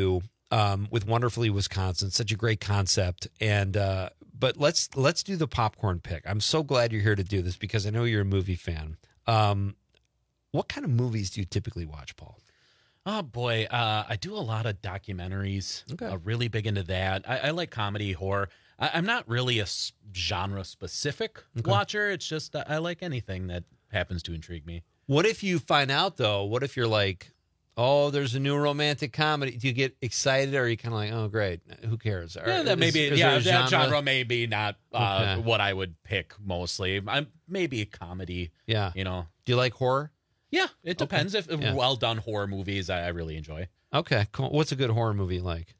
with Wonderfully Wisconsin. Such a great concept. And but let's do the popcorn pick. I'm so glad you're here to do this because I know you're a movie fan. What kind of movies do you typically watch, Paul? Oh, boy. I do a lot of documentaries. Okay. Really big into that. I like comedy, horror. I'm not really a genre-specific watcher. It's just I like anything that happens to intrigue me. What if you find out, though? What if you're like, oh, there's a new romantic comedy? Do you get excited, or are you kind of like, oh, great, who cares? Yeah, that maybe. Yeah, that genre maybe not what I would pick mostly. Maybe a comedy. Yeah. You know. Do you like horror? Yeah, it depends. If well done horror movies, I really enjoy. Okay, cool. What's a good horror movie like?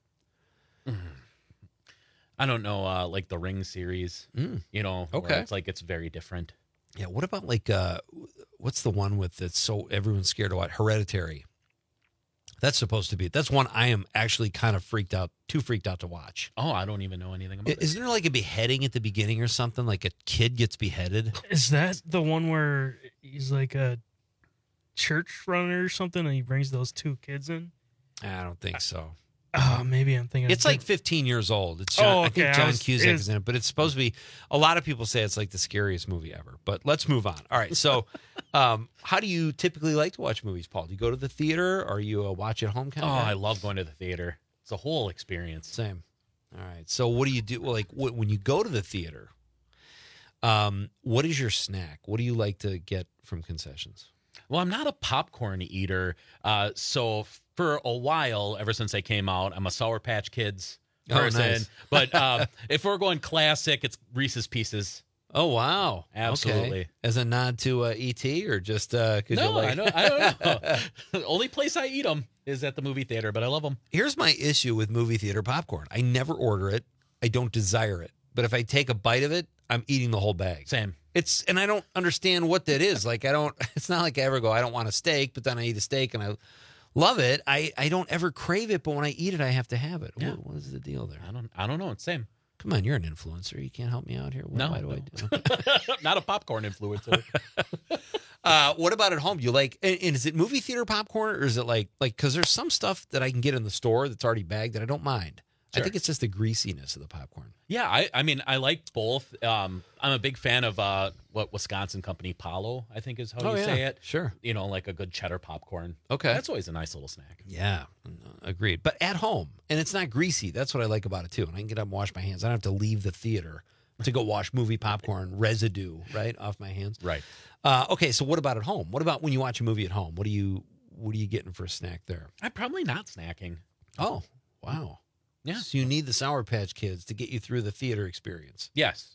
I don't know, like the Ring series. You know, okay, it's very different. Yeah. What about like what's the one with that's so everyone's scared of? What? Hereditary. That's supposed to be. That's one I am actually kind of too freaked out to watch. Oh, I don't even know anything about it. Isn't there like a beheading at the beginning or something? Like a kid gets beheaded? Is that the one where he's like a church runner or something and he brings those two kids in? I don't think so. Oh, maybe I'm thinking. It's like 15 years old. It's John, I think John Cusack is in it, but it's supposed to be. A lot of people say it's like the scariest movie ever. But let's move on. All right. So, how do you typically like to watch movies, Paul? Do you go to the theater, or are you a watch at home kind of guy? I love going to the theater. It's a whole experience. Same. All right. So, what do you do? Like when you go to the theater? What is your snack? What do you like to get from concessions? Well, I'm not a popcorn eater. So for a while, ever since they came out, I'm a Sour Patch Kids person. Oh, nice. But if we're going classic, it's Reese's Pieces. Oh, wow. Absolutely. Okay. As a nod to E.T. or just I don't know. The only place I eat them is at the movie theater, but I love them. Here's my issue with movie theater popcorn. I never order it. I don't desire it. But if I take a bite of it, I'm eating the whole bag. Same. And I don't understand what that is. Like, it's not like I ever go, I don't want a steak, but then I eat a steak and I love it. I don't ever crave it, but when I eat it, I have to have it. Yeah. What is the deal there? I don't know. It's same. Come on, you're an influencer. You can't help me out here. Why do I do it? Not a popcorn influencer. What about at home? Do you like, and is it movie theater popcorn, or is it like, because there's some stuff that I can get in the store that's already bagged that I don't mind. Sure. I think it's just the greasiness of the popcorn. Yeah, I mean, I like both. I'm a big fan of what Wisconsin company, Palo, I think is how you say it. Sure. You know, like a good cheddar popcorn. Okay. That's always a nice little snack. Yeah, agreed. But at home, and it's not greasy. That's what I like about it, too. And I can get up and wash my hands. I don't have to leave the theater to go wash movie popcorn residue, right, off my hands. Right. Okay, so what about at home? What about when you watch a movie at home? What are you getting for a snack there? I'm probably not snacking. Oh, wow. Yeah. So you need the Sour Patch Kids to get you through the theater experience. Yes.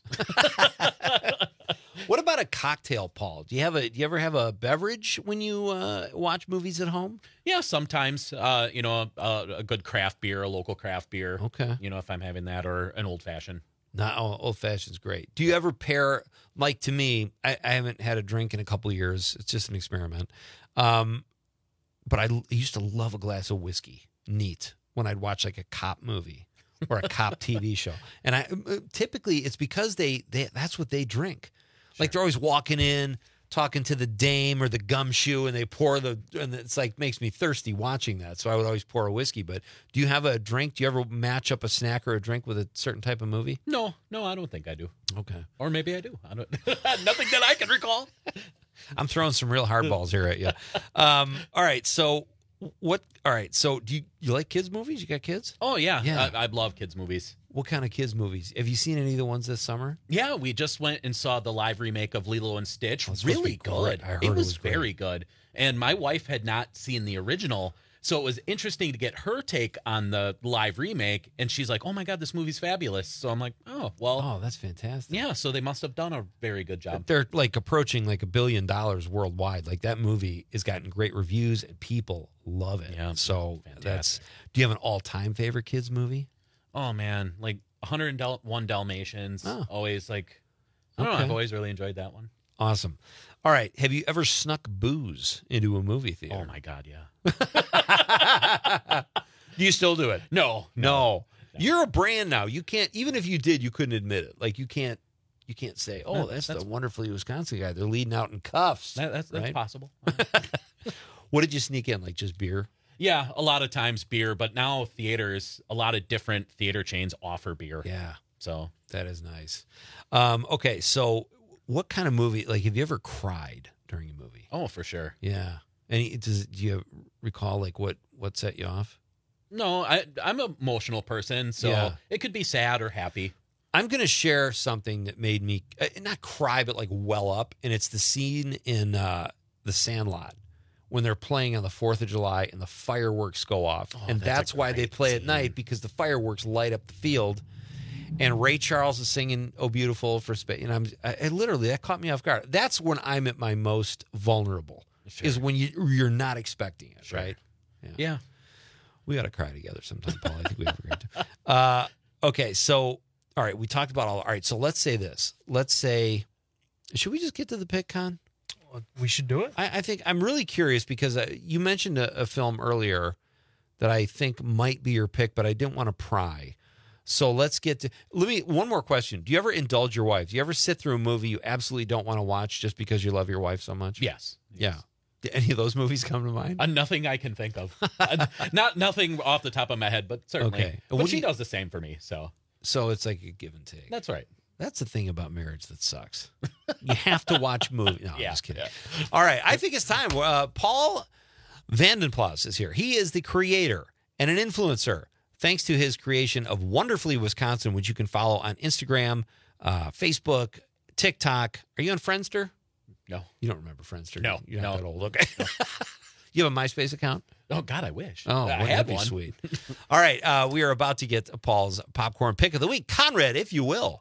What about a cocktail, Paul? Do you ever have a beverage when you watch movies at home? Yeah, sometimes. A good craft beer, a local craft beer. Okay. You know, if I'm having that, or an old fashioned. No, old fashioned's great. Do you ever pair, like to me, I haven't had a drink in a couple of years. It's just an experiment. But I used to love a glass of whiskey, neat, when I'd watch like a cop movie or a cop TV show. And I typically it's because they that's what they drink. Sure. Like they're always walking in, talking to the dame or the gumshoe, and they pour and it's like makes me thirsty watching that. So I would always pour a whiskey. But do you have a drink? Do you ever match up a snack or a drink with a certain type of movie? No, I don't think I do. Okay. Or maybe I do. I don't nothing that I can recall. I'm throwing some real hardballs here at you. All right, so so do you like kids movies? You got kids? Oh yeah. I love kids movies. What kind of kids movies? Have you seen any of the ones this summer? Yeah, we just went and saw the live remake of Lilo and Stitch. Really good. I heard it was very good. And my wife had not seen the original, so it was interesting to get her take on the live remake. And she's like, "Oh my God, this movie's fabulous!" So I'm like, "Oh well, oh that's fantastic." Yeah, so they must have done a very good job. They're like approaching like $1 billion worldwide. Like that movie has gotten great reviews and people love it. Yeah, so fantastic. Do you have an all-time favorite kids movie? Oh man, like 101 Dalmatians. Oh. Always like, I don't know. I've always really enjoyed that one. Awesome. All right. Have you ever snuck booze into a movie theater? Oh my God, yeah. Do you still do it? No. You're a brand now. You can't, even if you did, you couldn't admit it. Like you can't say, "Oh, that's the Wonderfully Wisconsin guy. They're leading out in cuffs." That's possible. What did you sneak in? Like just beer? Yeah, a lot of times beer, but now theaters, a lot of different theater chains offer beer. Yeah. So that is nice. Okay, so what kind of movie, like, have you ever cried during a movie? Oh, for sure. Yeah. And do you recall, like, what set you off? No, I'm an emotional person, so it could be sad or happy. I'm going to share something that made me, not cry, but like well up, and it's the scene in The Sandlot when they're playing on the 4th of July and the fireworks go off. And that's why they play at night, because the fireworks light up the field. And Ray Charles is singing "Oh Beautiful" for space. And I literally, that caught me off guard. That's when I'm at my most vulnerable, is when you're not expecting it, right? Yeah. We got to cry together sometime, Paul. I think we have a great time. Okay, so, all right, we talked about all right, so let's say this. Let's say, should we just get to the pick, Con? We should do it. I think I'm really curious because you mentioned a film earlier that I think might be your pick, but I didn't want to pry. So let's get to one more question. Do you ever indulge your wife? Do you ever sit through a movie you absolutely don't want to watch just because you love your wife so much? Yes. Yeah. Did any of those movies come to mind? Nothing I can think of. Nothing off the top of my head, but certainly. Okay. But she does the same for me, so. So it's like a give and take. That's right. That's the thing about marriage that sucks. You have to watch movies. No, I'm just kidding. Yeah. All right. I think it's time. Paul Vandenplas is here. He is the creator and an influencer, thanks to his creation of Wonderfully Wisconsin, which you can follow on Instagram, Facebook, TikTok. Are you on Friendster? No. You don't remember Friendster? No. You're not that old. Okay. No. You have a MySpace account? Oh, God, I wish. Oh, I wouldn't had that be one. sweet? All right. We are about to get Paul's popcorn pick of the week. Conrad, if you will.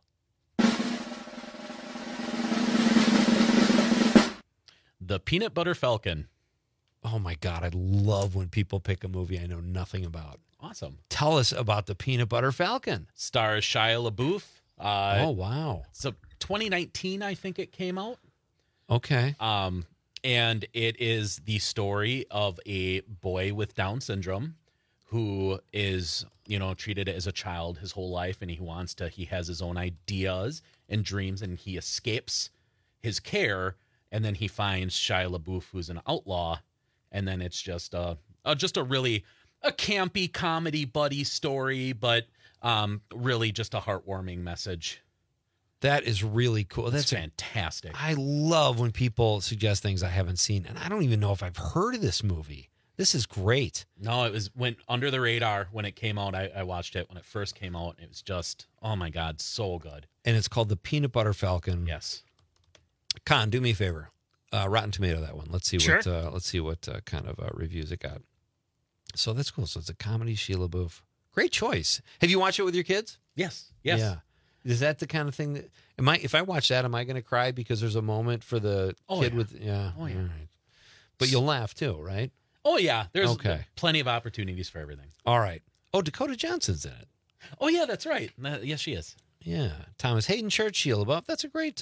The Peanut Butter Falcon. Oh, my God. I love when people pick a movie I know nothing about. Awesome. Tell us about the Peanut Butter Falcon. Stars Shia LaBeouf. Oh, wow. So 2019, I think it came out. Okay. And it is the story of a boy with Down syndrome who is, treated as a child his whole life, and he has his own ideas and dreams, and he escapes his care, and then he finds Shia LaBeouf, who's an outlaw, and then it's just a really a campy comedy buddy story, but really just a heartwarming message. That is really cool. That's fantastic. I love when people suggest things I haven't seen, and I don't even know if I've heard of this movie. This is great. No, went under the radar when it came out. I watched it when it first came out. It was just, oh my God, so good. And it's called The Peanut Butter Falcon. Yes. Con, do me a favor. Rotten Tomato, that one. Let's see Sure. what kind of reviews it got. So that's cool. So it's a comedy, Shia LaBeouf. Great choice. Have you watched it with your kids? Yes. Yeah. Is that the kind of thing that if I watch that, am I going to cry because there's a moment for the kid with Oh yeah. All right. But you'll laugh too, right? Oh yeah. There's plenty of opportunities for everything. All right. Oh, Dakota Johnson's in it. Oh yeah, that's right. Yes, she is. Yeah. Thomas Hayden Churchill above. That's a great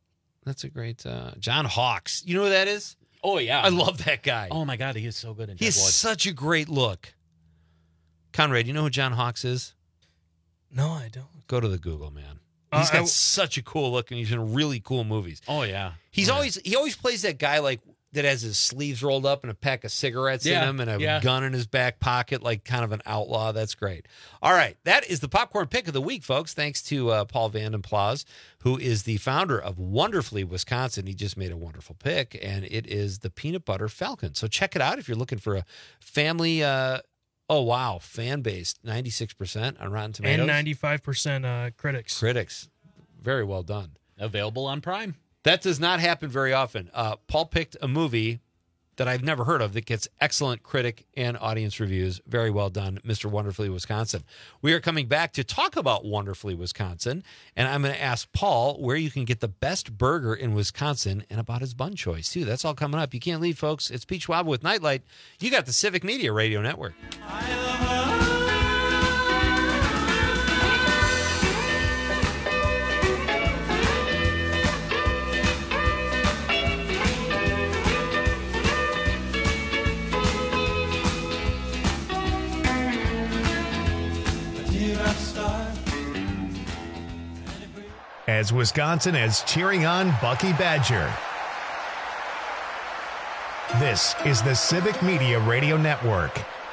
John Hawkes. You know who that is? Oh yeah. I love that guy. Oh my God, he is so good in He's Deadwood. such a great look. Conrad, you know who John Hawkes is? No, I don't. Go to the Google, man. He's got such a cool look, and he's in really cool movies. Oh yeah. He always plays that guy like that has his sleeves rolled up and a pack of cigarettes in him and a gun in his back pocket, like kind of an outlaw. That's great. All right, that is the popcorn pick of the week, folks. Thanks to Paul Vandenplas, who is the founder of Wonderfully Wisconsin. He just made a wonderful pick, and it is the Peanut Butter Falcon. So check it out if you're looking for a family. Fan base, 96% on Rotten Tomatoes. And 95% critics. Critics. Very well done. Available on Prime. That does not happen very often. Paul picked a movie that I've never heard of that gets excellent critic and audience reviews. Very well done, Mr. Wonderfully Wisconsin. We are coming back to talk about Wonderfully Wisconsin, and I'm going to ask Paul where you can get the best burger in Wisconsin and about his bun choice, too. That's all coming up. You can't leave, folks. It's Pete Schwab with Nightlight. You got the Civic Media Radio Network. As Wisconsin is cheering on Bucky Badger. This is the Civic Media Radio Network.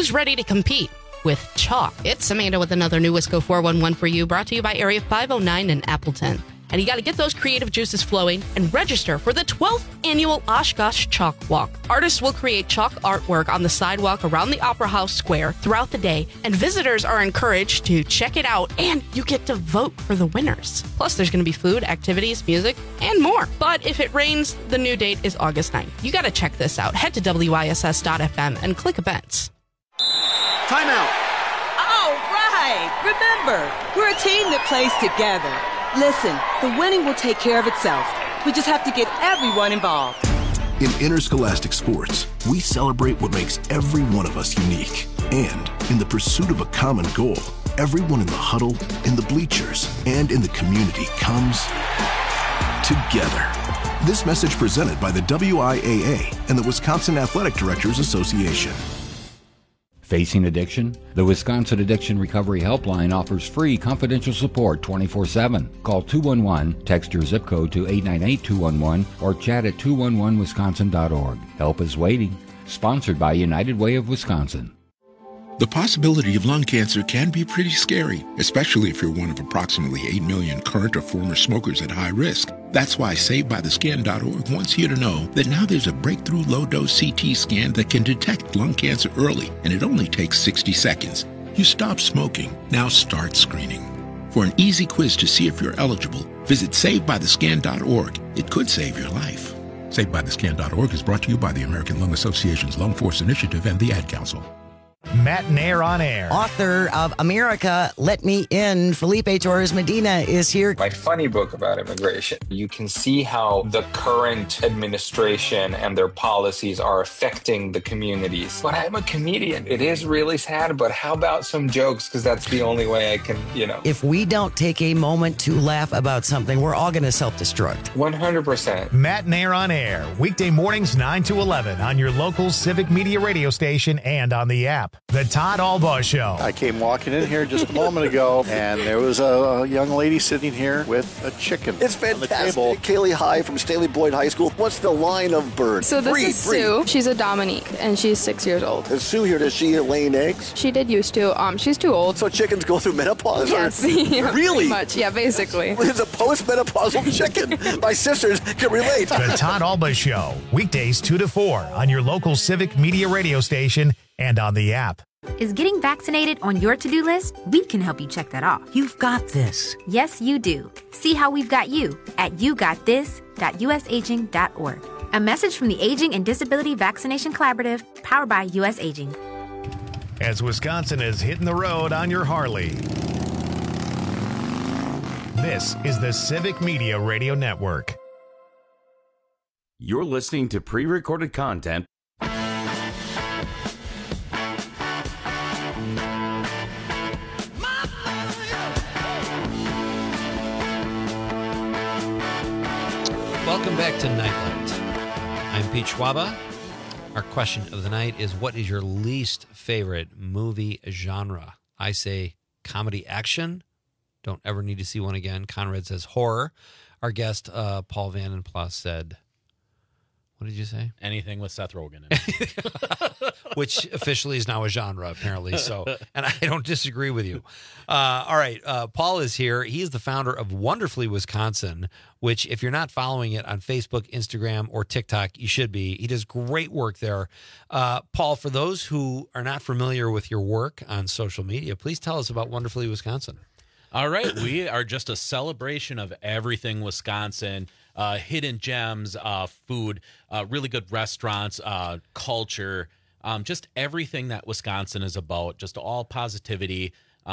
who's ready to compete with chalk? It's Amanda with another new Wisco 411 for you, brought to you by Area 509 in Appleton. And you got to get those creative juices flowing and register for the 12th annual Oshkosh Chalk Walk. Artists will create chalk artwork on the sidewalk around the Opera House Square throughout the day, and visitors are encouraged to check it out, and you get to vote for the winners. Plus, there's going to be food, activities, music, and more. But if it rains, the new date is August 9th. You got to check this out. Head to WISS.FM and click events. Timeout. All right. Remember, we're a team that plays together. Listen, the winning will take care of itself. We just have to get everyone involved. In interscholastic sports, we celebrate what makes every one of us unique. And in the pursuit of a common goal, everyone in the huddle, in the bleachers, and in the community comes together. This message presented by the WIAA and the Wisconsin Athletic Directors Association. Facing addiction? The Wisconsin Addiction Recovery Helpline offers free confidential support 24/7. Call 211, text your zip code to 898-211, or chat at 211wisconsin.org. Help is waiting. Sponsored by United Way of Wisconsin. The possibility of lung cancer can be pretty scary, especially if you're one of approximately 8 million current or former smokers at high risk. That's why SaveByTheScan.org wants you to know that now there's a breakthrough low-dose CT scan that can detect lung cancer early, and it only takes 60 seconds. You stop smoking, now start screening. For an easy quiz to see if you're eligible, visit SaveByTheScan.org. It could save your life. SaveByTheScan.org is brought to you by the American Lung Association's Lung Force Initiative and the Ad Council. Matt Nair on air. Author of America, Let Me In, Felipe Torres Medina is here. My funny book about immigration. You can see how the current administration and their policies are affecting the communities. But I'm a comedian. It is really sad, but how about some jokes? Because that's the only way I can, If we don't take a moment to laugh about something, we're all going to self-destruct. 100%. Matt Nair on air. Weekday mornings 9 to 11 on your local Civic Media radio station and on the app. The Todd Albaugh Show. I came walking in here just a moment ago, and there was a young lady sitting here with a chicken. It's fantastic. Kaylee High from Staley Boyd High School. What's the line of bird? So this is Sue. She's a Dominique, and she's 6 years old. Is Sue here? Does she laying eggs? She did used to. She's too old. So chickens go through menopause? Yes. Yeah, really? Pretty much. Yeah, basically. It's a post-menopausal chicken. My sisters can relate. The Todd Albaugh Show. Weekdays 2 to 4 on your local Civic Media radio station and on the app. Is getting vaccinated on your to-do list? We can help you check that off. You've got this. Yes, you do. See how we've got you at yougotthis.usaging.org. A message from the Aging and Disability Vaccination Collaborative, powered by U.S. Aging. As Wisconsin is hitting the road on your Harley. This is the Civic Media Radio Network. You're listening to pre-recorded content. Welcome back to Nightlight. I'm Pete Schwaba. Our question of the night is, what is your least favorite movie genre? I say comedy action. Don't ever need to see one again. Conrad says horror. Our guest, Paul Vandenplas, said, what did you say? Anything with Seth Rogen in it. Which officially is now a genre, apparently. So, and I don't disagree with you. All right. Paul is here. He is the founder of Wonderfully Wisconsin, which if you're not following it on Facebook, Instagram, or TikTok, you should be. He does great work there. Paul, for those who are not familiar with your work on social media, please tell us about Wonderfully Wisconsin. All right. We are just a celebration of everything Wisconsin. Hidden gems, food, really good restaurants, culture, just everything that Wisconsin is about, just all positivity.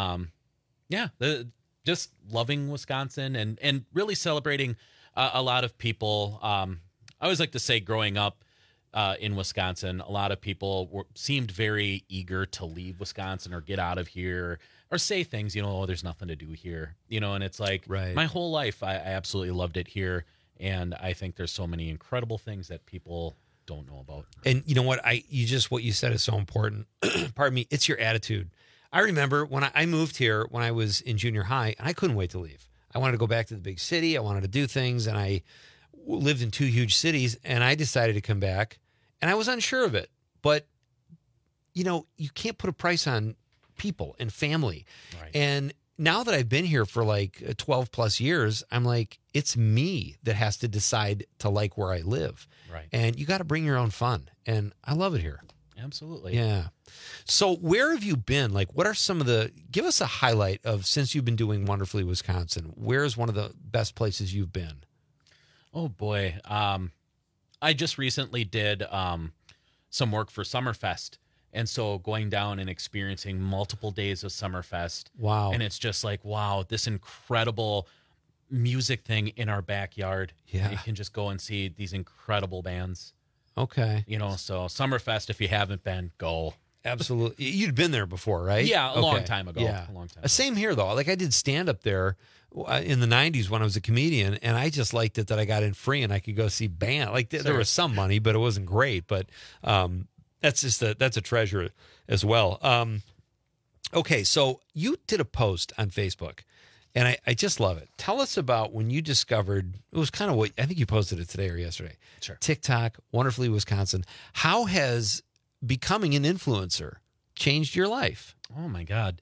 Just loving Wisconsin and really celebrating a lot of people. I always like to say growing up in Wisconsin, a lot of people seemed very eager to leave Wisconsin or get out of here or say things, there's nothing to do here, and it's like my whole life, I absolutely loved it here. And I think there's so many incredible things that people don't know about. And you know what? What you said is so important. Pardon me. It's your attitude. I remember when I moved here when I was in junior high, and I couldn't wait to leave. I wanted to go back to the big city. I wanted to do things, and I lived in 2 huge cities, and I decided to come back, and I was unsure of it. But you know, you can't put a price on people and family. Right. And now that I've been here for like 12 plus years, I'm like, it's me that has to decide to like where I live. Right. And you got to bring your own fun. And I love it here. Absolutely. Yeah. So where have you been? Like, what are some of give us a highlight of, since you've been doing Wonderfully Wisconsin, where's one of the best places you've been? Oh boy. I just recently did some work for Summerfest. And so going down and experiencing multiple days of Summerfest. Wow. And it's just like, wow, this incredible music thing in our backyard. Yeah. You can just go and see these incredible bands. Okay. You know, so Summerfest, if you haven't been, go. Absolutely. You'd been there before, right? Yeah, a long time ago. Yeah. A long time ago. Same here, though. Like, I did stand-up there in the 90s when I was a comedian, and I just liked it that I got in free and I could go see band. Like, there was some money, but it wasn't great. But that's just that's a treasure as well. Okay, so you did a post on Facebook, and I just love it. Tell us about when you discovered, it was kind of what, I think you posted it today or yesterday. Sure. TikTok, Wonderfully Wisconsin. How has becoming an influencer changed your life? Oh my God.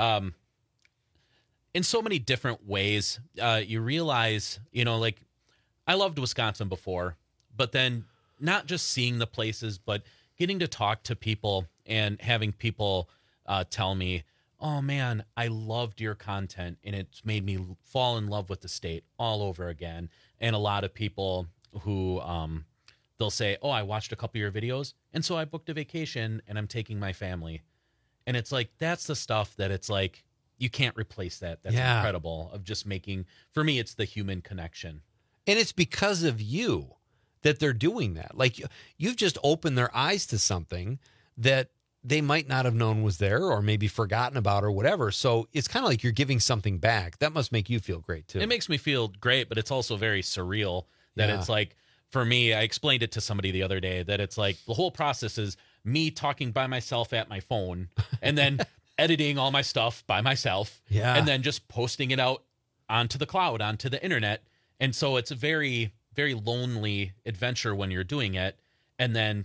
In so many different ways, you realize, you know, like, I loved Wisconsin before, but then not just seeing the places, but getting to talk to people and having people tell me, oh man, I loved your content and it's made me fall in love with the state all over again. And a lot of people who they'll say, oh, I watched a couple of your videos and so I booked a vacation and I'm taking my family. And it's like, that's the stuff that it's like, you can't replace that. That's incredible of just making, for me, it's the human connection. And it's because of you that they're doing that. Like, you've just opened their eyes to something that they might not have known was there or maybe forgotten about or whatever. So it's kind of like you're giving something back. That must make you feel great too. It makes me feel great, but it's also very surreal that it's like, for me, I explained it to somebody the other day that it's like the whole process is me talking by myself at my phone and then editing all my stuff by myself and then just posting it out onto the cloud, onto the internet. And so it's a very, very lonely adventure when you're doing it. And then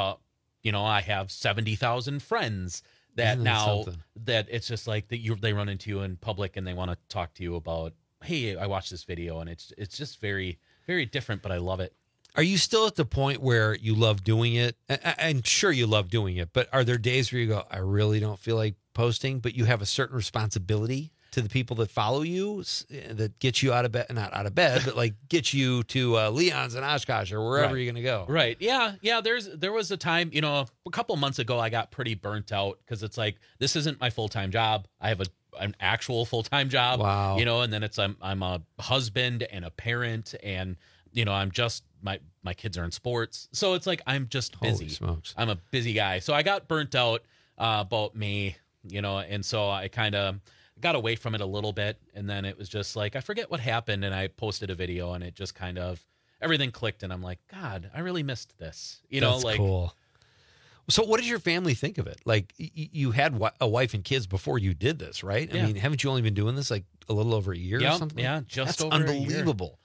you know, I have 70,000 friends that that it's just like that they run into you in public and they want to talk to you about, hey, I watched this video, and it's just very, very different, but I love it. Are you still at the point where you love doing it? I'm sure you love doing it, but are there days where you go, I really don't feel like posting, but you have a certain responsibility to the people that follow you that get you out of bed, not out of bed, but like get you to Leon's and Oshkosh or wherever you're going to go. Right. Yeah. Yeah. There was a time, you know, a couple months ago, I got pretty burnt out because it's like, this isn't my full-time job. I have an actual full-time job, you know, and then it's, I'm a husband and a parent and, you know, I'm just, my kids are in sports. So it's like, I'm just busy. Holy smokes. I'm a busy guy. So I got burnt out about May, you know, and so I kind of got away from it a little bit, and then it was just like, I forget what happened, and I posted a video, and it just kind of, everything clicked, and I'm like, God, I really missed this. You know, That's like, cool. So what did your family think of it? Like, you had a wife and kids before you did this, right? Yeah. I mean, haven't you only been doing this like a little over a year or something? Yeah, just That's over unbelievable.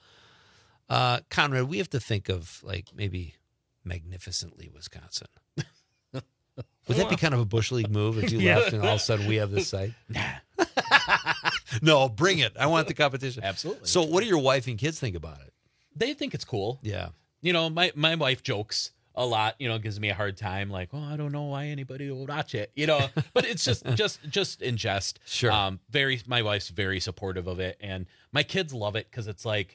Conrad, we have to think of like maybe Magnificently Wisconsin. Would that be kind of a Bush League move if you left and all of a sudden we have this site? Nah. No, bring it. I want the competition. Absolutely. So what do your wife and kids think about it? They think it's cool. Yeah. You know, my wife jokes a lot, you know, gives me a hard time, like, oh, I don't know why anybody will watch it, you know, but it's just in jest. Sure. My wife's very supportive of it, and my kids love it because it's like,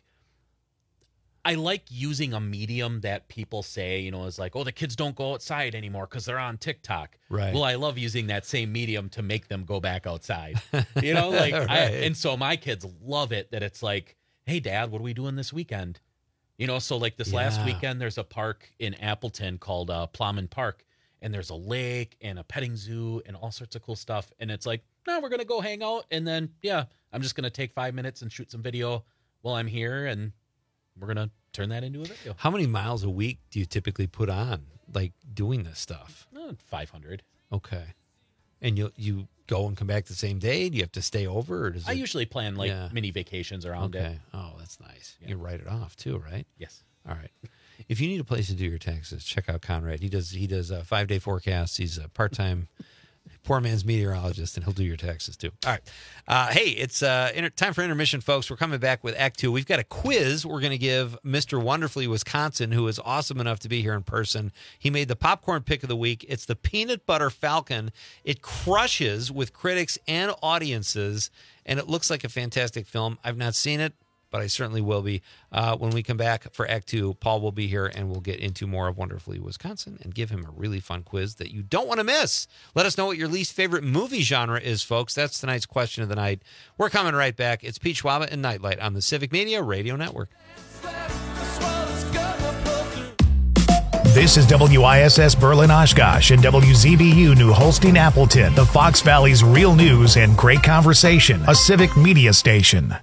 I like using a medium that people say, you know, is like, oh, the kids don't go outside anymore because they're on TikTok. Right. Well, I love using that same medium to make them go back outside. You know, like, Right. and so my kids love it that it's like, hey, Dad, what are we doing this weekend? You know, so like this last weekend, there's a park in Appleton called Plowman Park, and there's a lake and a petting zoo and all sorts of cool stuff. And it's like, no, we're going to go hang out. And then, I'm just going to take 5 minutes and shoot some video while I'm here. And we're going to turn that into a video. How many miles a week do you typically put on, like, doing this stuff? 500. Okay. And you go and come back the same day? Do you have to stay over? Or does I usually plan mini vacations around it. Oh, that's nice. You write it off too, right? Yes. All right. If you need a place to do your taxes, check out Conrad. He does 5-day forecasts. He's a part-time poor man's meteorologist, and he'll do your taxes too. All right. Hey, it's time for intermission, folks. We're coming back with Act 2. We've got a quiz we're going to give Mr. Wonderfully Wisconsin, who is awesome enough to be here in person. He made the popcorn pick of the week. It's the Peanut Butter Falcon. It crushes with critics and audiences, and it looks like a fantastic film. I've not seen it, but I certainly will be. When we come back for Act 2, Paul will be here, and we'll get into more of Wonderfully Wisconsin and give him a really fun quiz that you don't want to miss. Let us know what your least favorite movie genre is, folks. That's tonight's question of the night. We're coming right back. It's Pete Schwaba and Nightlight on the Civic Media Radio Network. This is WISS Berlin Oshkosh and WZBU New Holstein Appleton, the Fox Valley's real news and great conversation, a Civic Media station.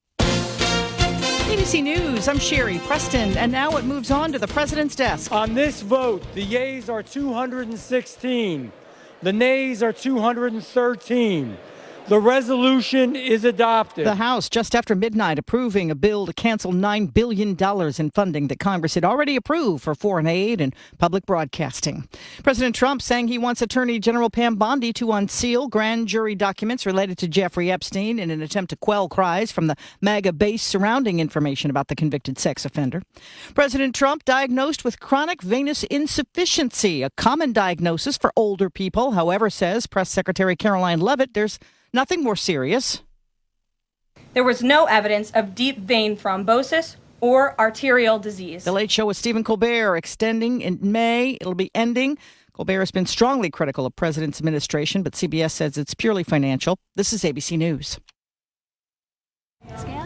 ABC News, I'm Sherry Preston, and now it moves on to the president's desk. On this vote, the yeas are 216. The nays are 213. The resolution is adopted. The House, just after midnight, approving a bill to cancel $9 billion in funding that Congress had already approved for foreign aid and public broadcasting. President Trump saying he wants Attorney General Pam Bondi to unseal grand jury documents related to Jeffrey Epstein in an attempt to quell cries from the MAGA base surrounding information about the convicted sex offender. President Trump diagnosed with chronic venous insufficiency, a common diagnosis for older people. However, says Press Secretary Caroline Leavitt, there's nothing more serious. There was no evidence of deep vein thrombosis or arterial disease. The Late Show with Stephen Colbert extending in May. It'll be ending. Colbert has been strongly critical of President's administration, but CBS says it's purely financial. This is ABC News.